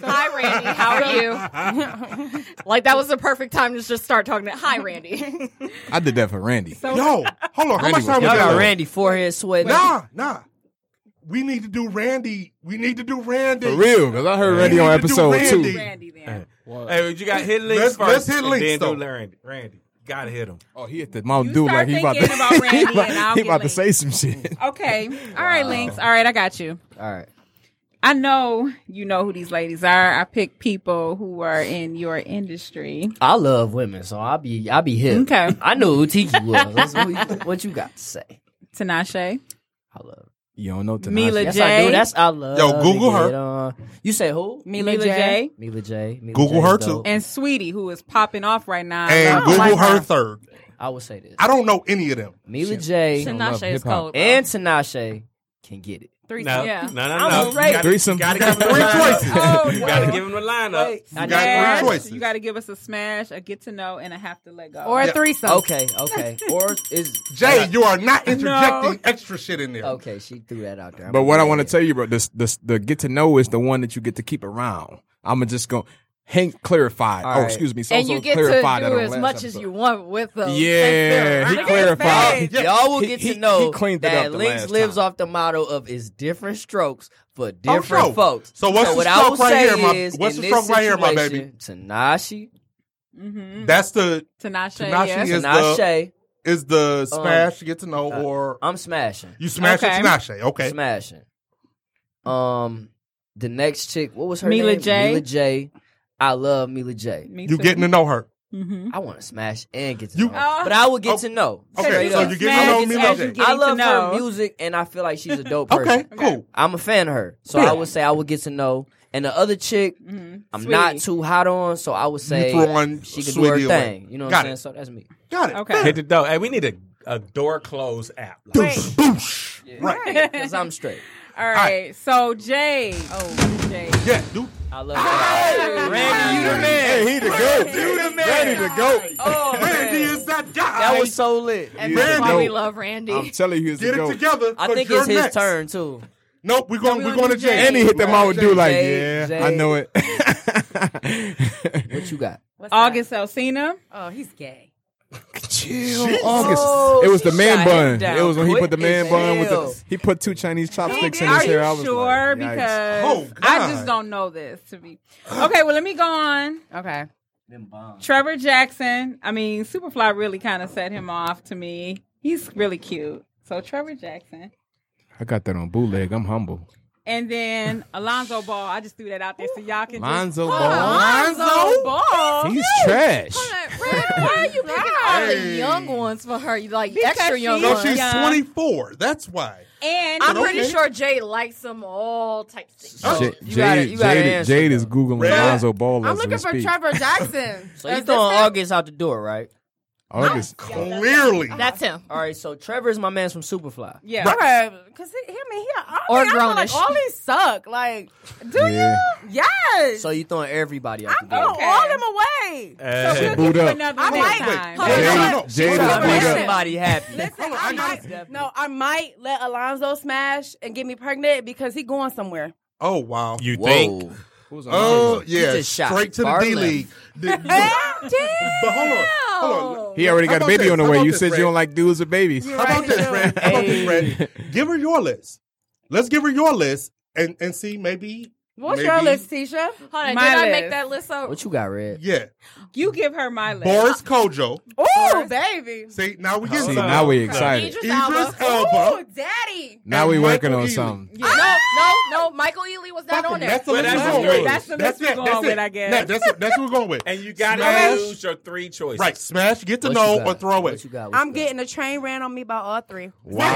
F: Hi, Randy. How are you? Like, that was the perfect time to just start talking to, hi, Randy.
G: I did that for Randy.
B: So,
C: Yo, hold on. How
G: Randy
C: much
G: was-
C: time we
H: Y'all got
C: got?
H: Randy forehead sweat.
C: Nah, nah. We need to do Randy. We need to do Randy.
G: For real, because I heard Randy
C: We
G: on
C: need to do
G: episode
C: Randy.
G: two.
B: Randy then.
E: Hey, you got hit links
C: Let's-
E: first.
C: let's hit
E: and
C: links,
E: then
C: though.
E: do Randy. Randy, gotta hit him.
G: Oh, he hit the mouth
B: You
G: dude
B: start
G: like he about to,
B: thinking about
G: he
B: Randy
G: about,
B: and I'll
G: he
B: get
G: about to
B: links.
G: say some shit.
B: Okay. All right, Links. All right, I got you.
H: All right.
B: I know you know who these ladies are. I picked people who are in your industry.
H: I love women, so I'll be I'll be hip.
B: Okay.
H: I knew who Tiki was. That's what, you, what you got to say?
B: Tinashe,
H: I love.
G: You don't know tonight.
B: Mila
H: Yes,
B: J.
H: I do. That's I love.
C: Yo,
H: to
C: Google
H: get
C: her.
H: on. You say who?
B: Mila,
D: Mila
B: J,
D: J.
H: Mila J. Mila
C: Google
H: J
C: her,
H: is dope.
C: too.
B: and Sweetie, who is popping off right now.
C: And
B: I
C: Google
B: like
C: her third.
H: I would say this.
C: I don't know any of them.
H: Mila J.
G: Don't love
F: Tinashe is
G: hip-hop.
F: cold. bro.
H: and Tinashe can get it.
B: Three
E: No,
F: Yeah.
E: no, no,
B: I'm
E: no.
B: afraid.
E: You gotta,
G: Threesome.
E: you gotta give him the
C: Three
E: lineup.
C: choices.
B: Oh,
E: You gotta
B: wait.
E: give him the lineup.
H: Wait, I
C: You
H: know.
C: got
B: Smash,
C: three choices.
B: You got to give us a smash, a get to know, and a have to let go.
D: Or a
C: Yeah.
D: threesome.
H: Okay, okay. Or is
C: Jay, you are not interjecting extra shit in there.
H: okay? She threw that out there. I'm
G: But what I
H: gonna
G: want to
H: let
G: tell you, bro, this, this, the get to know is the one that you get to keep around. I'm just going to Hank clarified.
H: All
G: Oh,
H: right.
G: excuse me. So,
F: And
G: so
F: you get to
G: clarified
F: do
G: that on
F: as
G: last
F: much
G: episode.
F: as you want with them.
G: Yeah, he
F: Thanks,
G: clarified.
H: it. Y'all will
G: He-
H: get
G: he-
H: to know
G: he cleaned it
H: that
G: up the
H: Lynx
G: last
H: lives
G: time.
H: off the motto of is different strokes for
C: Oh,
H: different
C: sure.
H: folks.
C: So what's the
H: what I
C: stroke
H: will
C: right
H: say
C: here, my-
H: is,
C: what's
H: in
C: the
H: this
C: stroke right here, my baby?
H: situation, Tanashi,
B: Mm-hmm.
C: That's the
B: Tinashe,
C: Tinashe
B: yes.
C: is the
H: Tinashe,
C: is the
H: Um,
C: smash get to know
H: uh,
C: or
H: I'm smashing.
C: you smash
B: Okay.
C: it Tinashe. Okay.
H: Smashing. Um, the next chick, what was her
B: Mila
H: name?
B: J.
H: Mila J. I love Mila J.
B: Me
C: You
B: too.
C: getting to know her.
B: Mm-hmm.
H: I want to smash and get to
C: You-
H: know, her. but I will get
C: Oh,
H: to know.
C: Okay,
H: Straight
C: so
H: up.
C: you getting to know
B: Smash
C: Mila
B: as
C: J.
B: you
H: I
B: getting
H: love
B: to
H: her
B: know.
H: music, and I feel like she's a dope person.
C: Okay, cool.
H: I'm a fan of her, so
C: Yeah.
H: I would say I would get to know. And the other chick,
B: Mm-hmm.
H: I'm not too hot on, so I would say
C: throwing
H: she can do her
C: Sweetie away.
H: thing. You know what
C: Got
H: I'm saying?
C: it.
H: So that's me.
C: Got it.
B: Okay.
E: Hit the door. Hey, we need a, a door close app. Like,
C: Boosh. Right.
H: Because I'm straight.
B: All right. So Jay. Oh, Jay.
C: Yeah, dude.
H: I love that. Randy, you the man.
G: Hey, he the goat.
C: You the man.
G: Randy the goat.
H: Oh,
C: Randy
H: man.
C: is that guy.
H: That was so lit.
F: And
G: Yeah.
F: that's why
C: Randy.
F: we love Randy.
G: I'm telling you, he's the
C: Get it
G: goat.
C: together.
H: I
C: 'cause
H: think
C: you're
H: it's his
C: next.
H: turn, too.
C: Nope, we're going.
B: we
C: we're
B: gonna
C: going to
B: do
C: Jay.
B: Jay.
G: And he hit them out with do like,
H: Jay,
G: yeah,
H: Jay.
G: I know it.
H: What you got?
D: What's
B: August Alsina.
D: that? Oh, he's gay.
G: Chill,
C: Jesus.
G: August. It was the
H: she
G: man
H: shot
G: bun.
H: him down
G: It was when he put the
H: quick
G: man
H: as
G: bun with
H: hell.
G: the. He put two Chinese chopsticks in his
B: Are you
G: hair. I was
B: sure?
G: like, yikes.
B: Because
C: Oh,
B: I
C: God.
B: just don't know this to be. Okay, well, let me go on.
D: Okay.
H: Them bombs.
B: Trevor Jackson. I mean, Superfly really kind of set him off to me. He's really cute. So Trevor Jackson.
G: I got that on bootleg. I'm humble.
B: And then Alonzo Ball. I just threw that out there so y'all can
G: Lonzo
B: just.
G: Ball.
B: Alonzo Ball.
G: He's trash.
F: Red, why are you picking all the
C: Hey.
F: young ones for her? You like
B: Because
F: extra young
B: she's
C: No,
F: ones.
C: she's
B: young.
C: twenty-four. That's why.
B: And
F: I'm
C: Okay.
F: pretty sure Jay likes them all types of
H: So,
G: Jade,
H: you gotta- you gotta
G: Jade,
H: answer,
G: Jade is
H: though.
G: Googling
C: Red.
G: Lonzo Ball
D: I'm
G: as we
D: looking for
G: speak.
D: Trevor Jackson.
H: So you
D: Is
H: throwing
D: this him?
H: August out the door, right?
G: August.
C: Clearly.
F: That's him.
H: All right, so Trevor is my man from Superfly.
B: yeah.
D: Okay, because he, I mean, he, I,
F: Or
D: I feel like
F: grownish.
D: all these suck. Like, do
G: Yeah.
D: you? Yes.
H: So you throwing everybody out
D: I
H: the
D: throw
H: door.
B: Okay.
D: all them away.
E: Uh,
B: We'll
G: Boot
B: give you
G: up.
B: another
D: I
B: one
D: might-
B: time.
D: Hold on,
G: Jade,
D: hold on.
G: Jade is
D: Hold on,
G: boot
D: listen.
G: up.
H: Everybody happy.
D: Listen,
C: Hold on,
D: I
C: I got
D: might,
H: it.
D: no, I might let Alonzo smash and get me pregnant because he going somewhere.
C: Oh wow.
E: you
H: Whoa.
E: think?
G: Who's
C: Oh
G: Lonzo?
C: yeah,
H: just shot
C: straight to the
H: far
C: D
H: left.
C: League. The- But hold on, hold on.
G: He already
C: How
G: got a
C: about
G: baby
C: this?
G: on the
C: How
G: way.
C: about
G: You
C: this,
G: said
C: Red?
G: you don't like dudes with babies.
C: How about this, Fred? How about this, Fred? Give her your list. Let's give her your list and and see maybe.
D: What's
C: maybe,
D: your list, Tisha?
F: Hold on,
B: My
F: did I
B: list.
F: make that list up?
H: What you got, Red?
C: Yeah,
B: You give her my list.
C: Boris Kojo.
D: Ooh, baby.
C: See, now we get
G: See,
C: some.
G: now we excited.
F: Idris
C: Idris
F: Elba.
C: Elba.
D: Ooh, daddy.
G: Now
C: And
G: we working
C: Michael
G: on
C: Ealy.
G: something.
F: No, no, no. Michael Ealy was not
C: Fuck
F: on
C: him.
F: there.
C: That's the
E: Well,
C: list
E: that's
C: we're going
E: three.
C: with.
B: That's the list we're
C: it.
B: going
C: That's
B: with,
C: it.
B: I guess.
C: Nah, that's what that's what we're going with.
E: And you gotta
C: Smash.
E: choose your three choices.
C: Right, smash, get to
H: What
C: know,
H: you got?
C: or throw away.
H: What you got? What
D: I'm
H: you got?
D: getting a train ran on me by all three.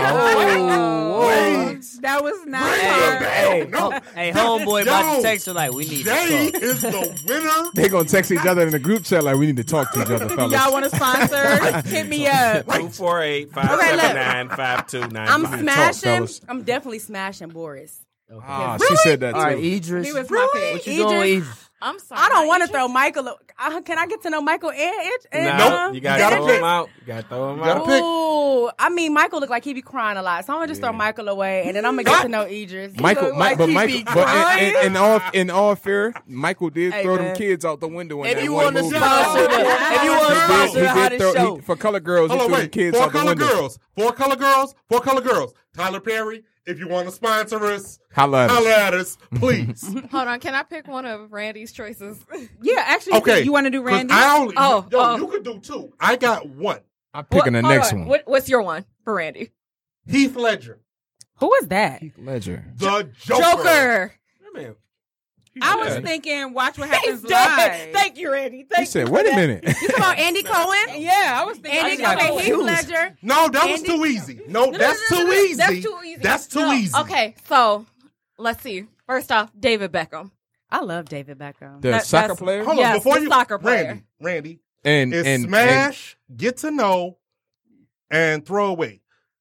H: Whoa.
C: Wait.
B: That was not
H: Hey,
B: her.
H: hey,
C: No.
H: hom- hey, homeboy about
C: Yo,
H: to text her like, we need
C: Jay
H: to talk.
C: is the winner.
G: They gonna text each other in the group chat like we need to talk to each other, fellas.
B: Y'all want to sponsor? Hit me up.
E: Two four eight five
D: Okay,
E: seven
D: look.
E: nine five two nine.
D: I'm
G: need to talk,
D: smashing.
G: fellas.
D: I'm definitely smashing Boris.
G: Ah, she said that too.
H: All right, Idris.
B: He was
D: Really?
B: my pick.
H: What you doing with Idris?
F: I'm sorry.
D: I don't
F: my
D: want to
F: Idris-
D: throw Michael. Uh, can I get to know Michael and Itch? And,
E: Nah,
C: Nope.
E: you gotta,
C: You gotta
E: throw
C: pick.
E: him out. You gotta throw him
C: You gotta
E: out.
C: pick.
D: Ooh, I mean, Michael look like he be crying a lot, so I'm gonna just throw Michael away, and then I'm gonna get to know Idris. He
G: Michael,
D: look
G: Mi-
D: like
G: but
D: he
G: Michael,
D: be
G: but in,
D: crying.
G: in, in all in all fair, Michael did
H: Hey,
G: throw
H: man.
G: them kids out the window in
H: If
G: that
H: you
G: one
H: want to
G: movie.
H: sponsor, the, if you want to
C: He did-
H: sponsor
G: he
H: the
G: did
H: hottest
G: throw,
H: show,
G: he, for color girls, he
C: Hold on,
G: threw the
C: wait.
G: kids
C: Four
G: out the
C: color
G: window.
C: girls. Four color girls. Four color girls. Tyler Perry, if you want to sponsor us,
G: Holla at us.
C: holla at us, please.
F: Hold on, can I pick one of Randy's choices?
B: Yeah, actually,
C: Okay.
B: you want to do
C: 'Cause
B: Randy?
C: I only,
F: Oh,
C: yo,
F: oh.
C: you could do two. I got one.
G: I'm picking the
F: What- hold
G: next
F: on.
G: one.
F: What, what's your one for Randy?
C: Heath Ledger,
D: Who is that?
G: Ledger.
C: the Joker.
F: Joker.
B: I was thinking, watch what happens
F: He's dead.
B: live.
F: Thank you, Randy.
G: He
F: Thank
G: said,
F: you.
G: "Wait a minute."
D: You talking about Andy Cohen?
B: Yeah, I was thinking.
D: Andy
H: got
D: Cohen, Heath
H: confused.
D: Ledger.
C: No, that was
D: Andy-
C: too easy. No,
F: No, no,
C: that's
F: no, no,
C: too
F: no,
C: easy.
F: That's too easy.
C: That's too
F: No,
C: easy.
F: Okay, so let's see. First off, David Beckham.
D: I love David Beckham.
G: The
F: That-
G: soccer
F: that's-
G: player
C: Hold
F: Yes,
C: on, before
F: the
C: you,
F: soccer player.
C: Randy, Randy,
G: and
C: it's
G: and
C: smash, get to know, and throw away.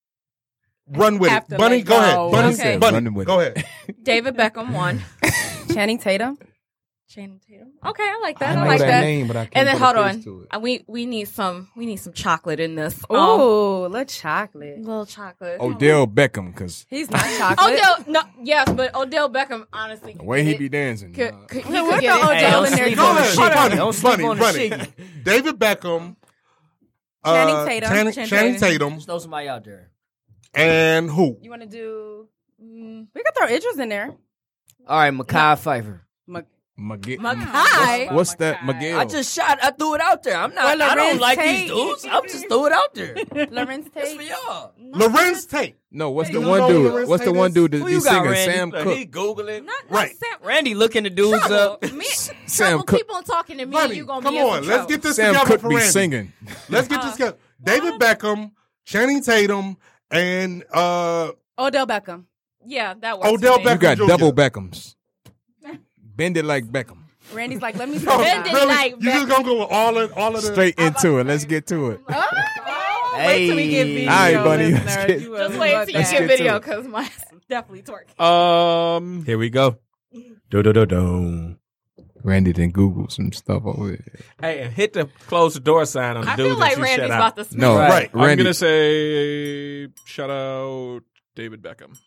C: Run with
B: Have
C: it,
B: to
C: Bunny.
B: let
C: Go
B: go.
C: ahead, Bunny.
F: Okay.
C: Bunny,
G: Running with
C: go
G: it.
C: ahead.
F: David Beckham one.
D: Channing Tatum.
F: Channing Tatum. Okay, I like
G: I
F: that. I,
G: know
F: like
G: that,
F: that.
G: name, but I can't
F: And then
G: put
F: hold
G: a face
F: on,
G: to it.
F: Uh, we we need some we need some chocolate in this. Um,
D: Ooh, little chocolate.
F: little chocolate.
G: Odell Beckham, because
D: He's not chocolate.
F: Odell, no, yes, but Odell Beckham, honestly,
G: the way he be dancing.
F: could,
G: nah.
F: could, he
D: Yeah,
F: could
D: what
F: get
D: the
F: it.
D: Odell
H: Hey, don't
D: in there?
H: sleep
C: Go
H: on the
C: ahead,
H: shiggy.
C: Bunny.
H: Don't sleep
C: Bunny,
H: on the
C: Bunny.
H: shiggy.
C: David Beckham, uh,
D: Channing Tatum.
C: Channing,
F: Channing
C: Channing
F: Tatum.
C: Tatum,
H: Just throw somebody out there.
C: and who?
D: You want to do? Mm, we could throw Idris in there.
H: All right, Makai Pfeiffer.
G: Miguel.
F: Makai.
G: What's that, Miguel?
H: I just shot. I threw it out there. I'm not.
D: Well,
H: I don't
D: Lorenz
H: like
D: Tate.
H: these dudes. I'm just threw it out there.
D: Lorenz
H: That's for
D: Tate.
H: y'all.
C: Lorenz Tate.
G: No, what's
C: Hey,
G: the
C: you
G: one
C: know who
G: dude?
C: Lorenz
G: What's the
C: Tate
G: one
C: is?
G: dude that
H: Who
G: be
H: you got,
G: singing?
H: Randy?
G: Sam
H: He
G: Cooke.
H: googling.
F: Not,
C: Right.
F: not Sam,
H: Randy looking the dudes
F: trouble.
H: up.
F: Me,
G: Sam
F: trouble,
G: Cooke.
F: keep on talking to me.
C: Bunny,
F: You gonna
C: come
F: be in
C: on.
F: some
C: Let's
F: trouble.
C: get this
G: Sam
C: together
G: Cooke
C: for
G: be
C: Randy.
G: singing.
C: Let's get this together. David Beckham, Channing Tatum, and uh,
D: Odell Beckham.
F: Yeah, that works.
C: Odell
F: for me.
G: You
C: Beckham.
G: got
C: Junior
G: double Beckhams. Bend it like Beckham.
D: Randy's like, let me see.
C: Oh,
F: Bend it
C: really?
F: like
C: You just gonna go with all of all of the
G: Straight into it. Let's get to it.
B: Wait till we get
H: Hey.
B: video,
G: All right, Bunny, let's
B: listeners.
G: get-
B: You will
F: Just wait
B: love
F: till you
G: Let's
B: that.
F: get
G: get to
F: video
G: it.
F: because mine's definitely twerking.
E: Um, here we go. Do do do do.
G: Randy didn't Google some stuff over there.
E: Hey, and hit the close the door sign on the
F: I
E: dude
F: feel
E: that
F: like
E: you
F: Randy's
E: shut out.
F: about to speak.
G: No,
H: Right.
C: Right.
E: I'm
G: Randy.
E: gonna say shout out David Beckham.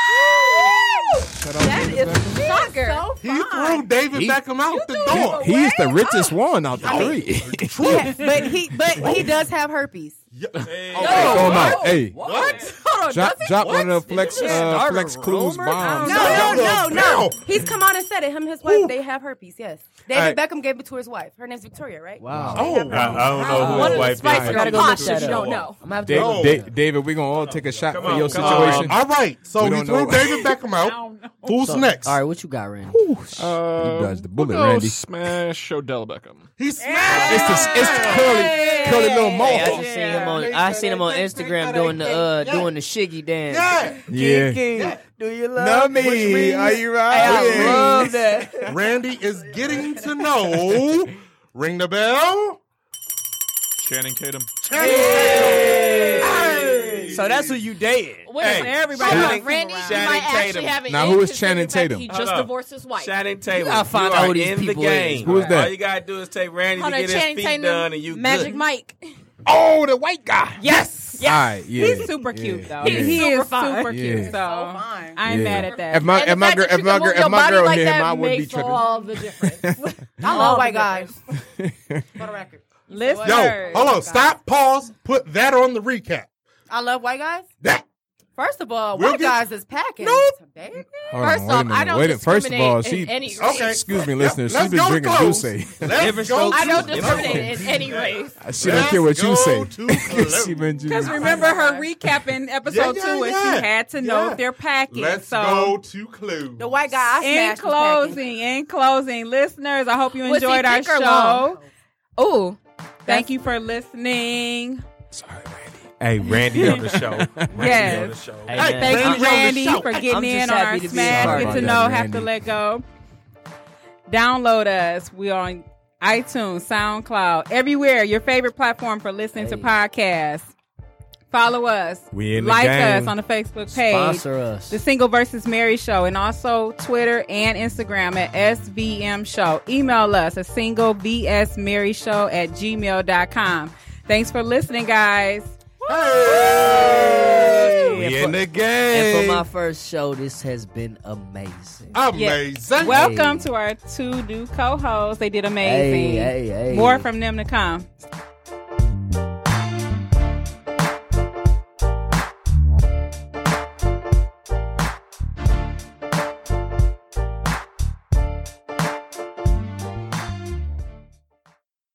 G: Shout out
F: That
G: David
F: is
G: Beckham.
F: shocker.
C: He threw David
G: He-
C: Beckham out the door.
G: He's the richest one out the three.
D: Yeah, but he, but he does have herpes.
C: Yeah.
G: Okay, throw him out. Hey,
C: What?
F: Hold on,
G: drop,
F: does it?
G: drop one of the flex,
H: Did you
G: uh,
H: start a
G: flex clues
H: rumor?
G: bombs.
D: No, no, no, no.
C: Damn.
D: He's come out and said it. Him and his wife, they have herpes. Yes. David
G: All right.
D: Beckham gave it to his wife. Her name's Victoria, right?
H: Wow.
C: Oh,
E: I, I don't know who
F: One
E: his
F: of the
E: wife
F: spices
E: is.
F: are
H: gotta go
F: hot
H: look
F: that
H: that
F: you
H: up.
F: don't know.
H: I'm gonna have to
G: David,
H: go.
C: No.
G: Da- David, we're gonna all take a shot
E: Come
G: for
E: on,
G: your
E: come on.
G: situation.
C: all right. So
G: We
C: we
G: don't
C: threw
G: know.
C: David Beckham out. Who's
H: So,
C: next?
H: All right, what you got, Randy?
E: Uh,
G: You dodged the bullet,
E: we'll go
G: Randy.
E: Smash Odell Beckham.
C: He smashed.
G: It's the, it's the curly, curly little
H: Hey, I
G: mohawk.
H: just seen him on. I seen him on Instagram doing the uh doing the shiggy dance.
C: Yeah.
G: Yeah.
H: King, do you love
G: Love
C: Which
G: me.
C: means-
G: Are you right?
H: I love that.
C: Randy is getting to know. Ring the bell.
E: Channing Tatum.
H: So that's who you dating.
F: Wait
E: Hey,
F: a minute.
B: everybody
F: Hold
B: likes
F: on, Randy,
B: him
F: you
B: around.
F: might
E: Channing
F: actually
E: Tatum.
F: have it.
G: Now,
F: in
G: who is
F: considering
G: Channing
F: the fact
G: Tatum?
F: He
E: Hold
F: just
E: up.
F: divorced his wife.
E: Channing Tatum.
H: You gotta find
E: You
H: out
E: are
H: who these
E: in the
H: people
E: game.
H: is,
G: Who is
H: bro.
G: that?
E: All you gotta do is take Randy
F: Hold
E: to
F: on,
E: get his
F: Channing
E: feet
F: Tatum,
E: done, and you
F: Magic
E: good.
F: Mike.
G: Oh, the white guy.
F: Yes.
G: All right, yeah.
B: He's super cute
G: yeah,
B: though.
G: yeah.
B: He
F: Super
B: is
F: fine.
B: super cute.
G: Yeah.
B: So,
D: So fine.
B: I ain't
G: Yeah.
B: mad at that.
G: If my
F: And
G: if
F: the
G: my
F: fact
G: girl
F: that
G: if
F: you
G: my
F: can
G: girl
F: move
G: if
F: your
G: my
F: body
G: girl
F: like
G: here,
F: that
G: I would be
F: makes
G: tripping.
F: all the difference.
D: I love white guys. For the record.
B: Listeners,
C: Yo, hold on. Stop. Pause. Put that on the recap.
D: I love white guys.
C: That.
D: First of all,
C: We'll
D: white
C: get-
D: guys is packing.
C: Nope.
D: Baby.
G: Hold
F: First
G: on, wait
F: off,
G: a minute.
F: I don't
G: wait a, First of all, she
F: discriminate in any race.
C: Okay.
G: excuse me,
C: Yep,
G: listeners.
C: let's
G: She's been
C: go to
G: drinking
C: close.
G: Douce.
C: Let's
H: Different
C: go
H: strokes.
F: I
C: to
F: don't
C: close.
F: discriminate in any race.
G: She don't care what you
C: Let's
G: say.
C: go to close.
G: She been
B: because
G: drinking.
B: remember her recapping episode
C: Yeah, yeah,
B: two, and
C: yeah.
B: she had to know
C: Yeah.
B: if they're packing.
C: Let's
B: so,
C: go to clue.
D: The white guy I
B: in
D: smashed was packing.
B: closing, in closing, listeners, I hope you
F: Was he
B: enjoyed our
F: thick or
B: show.
F: long? Ooh.
B: Thank you for listening.
G: Sorry, Randy.
E: Hey, Randy on the show. Randy
B: Yes.
E: on the show.
H: Hey,
C: Hey,
H: man,
B: Thank
C: Randy
B: you,
C: on the
B: Randy,
C: show.
B: for getting
H: I'm just
B: in on
H: happy
B: our
H: to be a
B: smash.
H: part
B: Get
G: of
B: to
G: that,
B: know, have
G: Randy.
B: to let go. Download us. We on iTunes, SoundCloud, everywhere. Your favorite platform for listening to
H: Hey.
B: podcasts. Follow us.
E: We in the
B: like
E: game.
B: us on the Facebook page.
H: Sponsor us.
B: The Single versus Married Show, and also Twitter and Instagram at S V M Show. Email us at single v s married show at gmail dot com. Thanks for listening, guys.
C: Hey, we
H: And
C: in
H: for-
C: the game.
H: And for my first show, this has been amazing.
C: Amazing.
B: Welcome to our two new co-hosts. They did amazing.
H: Hey, hey, hey.
B: More from them to come.